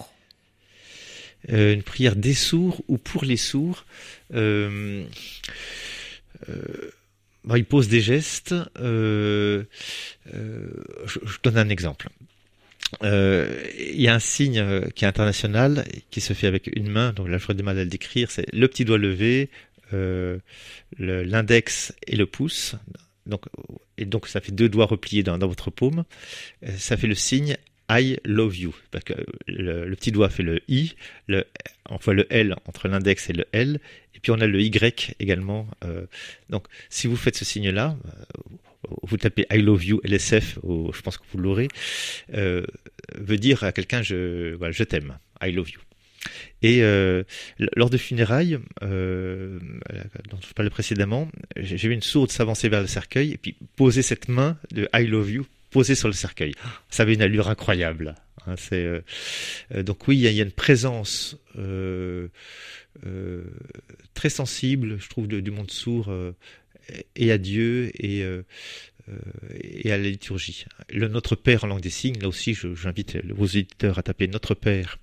S3: euh, Une prière des sourds ou pour les sourds euh, euh, bah, il pose des gestes. Euh, euh, je, je donne un exemple. Euh, il y a un signe qui est international, qui se fait avec une main, donc là j'aurais du mal à le décrire, c'est le petit doigt levé, euh, le, l'index et le pouce. Donc, et donc ça fait deux doigts repliés dans, dans votre paume. Ça fait le signe I love you. Parce que le, le petit doigt fait le I, le, on voit le L entre l'index et le L, et puis on a le Y également. Euh, donc si vous faites ce signe-là, vous tapez I love you L S F, ou je pense que vous l'aurez, euh, veut dire à quelqu'un je, voilà, je t'aime, I love you. Et euh, lors de funérailles, euh, dont je parlais précédemment, j'ai vu une sourde s'avancer vers le cercueil et puis poser cette main de I love you posée sur le cercueil. Ça avait une allure incroyable. Hein, c'est, euh, donc oui, il y, y a une présence euh, euh, très sensible, je trouve, de, du monde sourd euh, et à Dieu et, euh, et à la liturgie. Le Notre Père en langue des signes, là aussi, je, j'invite vos auditeurs à taper Notre Père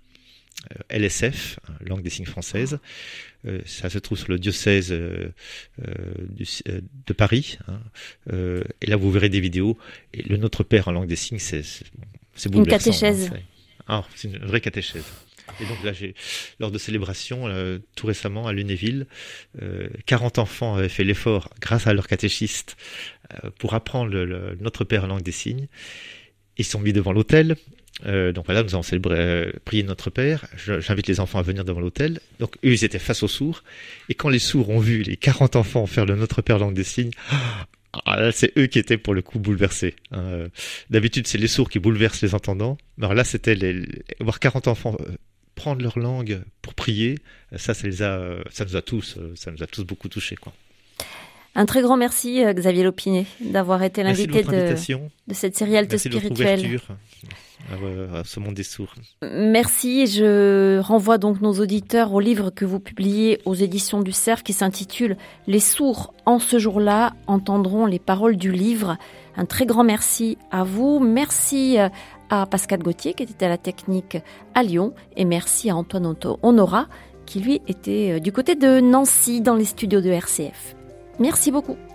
S3: L S F, langue des signes française. Euh, ça se trouve sur le diocèse euh, du, euh, de Paris. Hein. Euh, et là, vous verrez des vidéos. Et le Notre Père en langue des signes, c'est, c'est, c'est bouleversant.
S2: Une catéchèse.
S3: Hein, c'est... Ah, c'est une vraie catéchèse. Et donc là, j'ai, lors de célébrations, euh, tout récemment à Lunéville, euh, quarante enfants avaient fait l'effort, grâce à leur catéchiste, euh, pour apprendre le, le Notre Père en langue des signes. Ils sont mis devant l'autel. Euh, donc voilà, nous avons célébré, euh, prié Notre Père. Je, j'invite les enfants à venir devant l'autel. Donc eux, ils étaient face aux sourds. Et quand les sourds ont vu les quarante enfants faire le Notre Père langue des signes, ah, là, c'est eux qui étaient pour le coup bouleversés. Euh, d'habitude, c'est les sourds qui bouleversent les entendants. Alors là, c'était les, les, voir quarante enfants euh, prendre leur langue pour prier. Ça, ça les a, ça nous a tous, ça nous a tous beaucoup touchés, quoi.
S2: Un très grand merci, Xavier Lopinet, d'avoir été l'invité
S3: de,
S2: de, de cette série Halte Spirituelle.
S3: Merci de votre ouverture à, à ce monde des sourds.
S2: Merci. Je renvoie donc nos auditeurs au livre que vous publiez aux éditions du Cerf qui s'intitule « Les sourds, en ce jour-là, entendront les paroles du livre ». Un très grand merci à vous. Merci à Pascal Gauthier qui était à la technique à Lyon et merci à Antoine Honora qui lui était du côté de Nancy dans les studios de R C F. Merci beaucoup.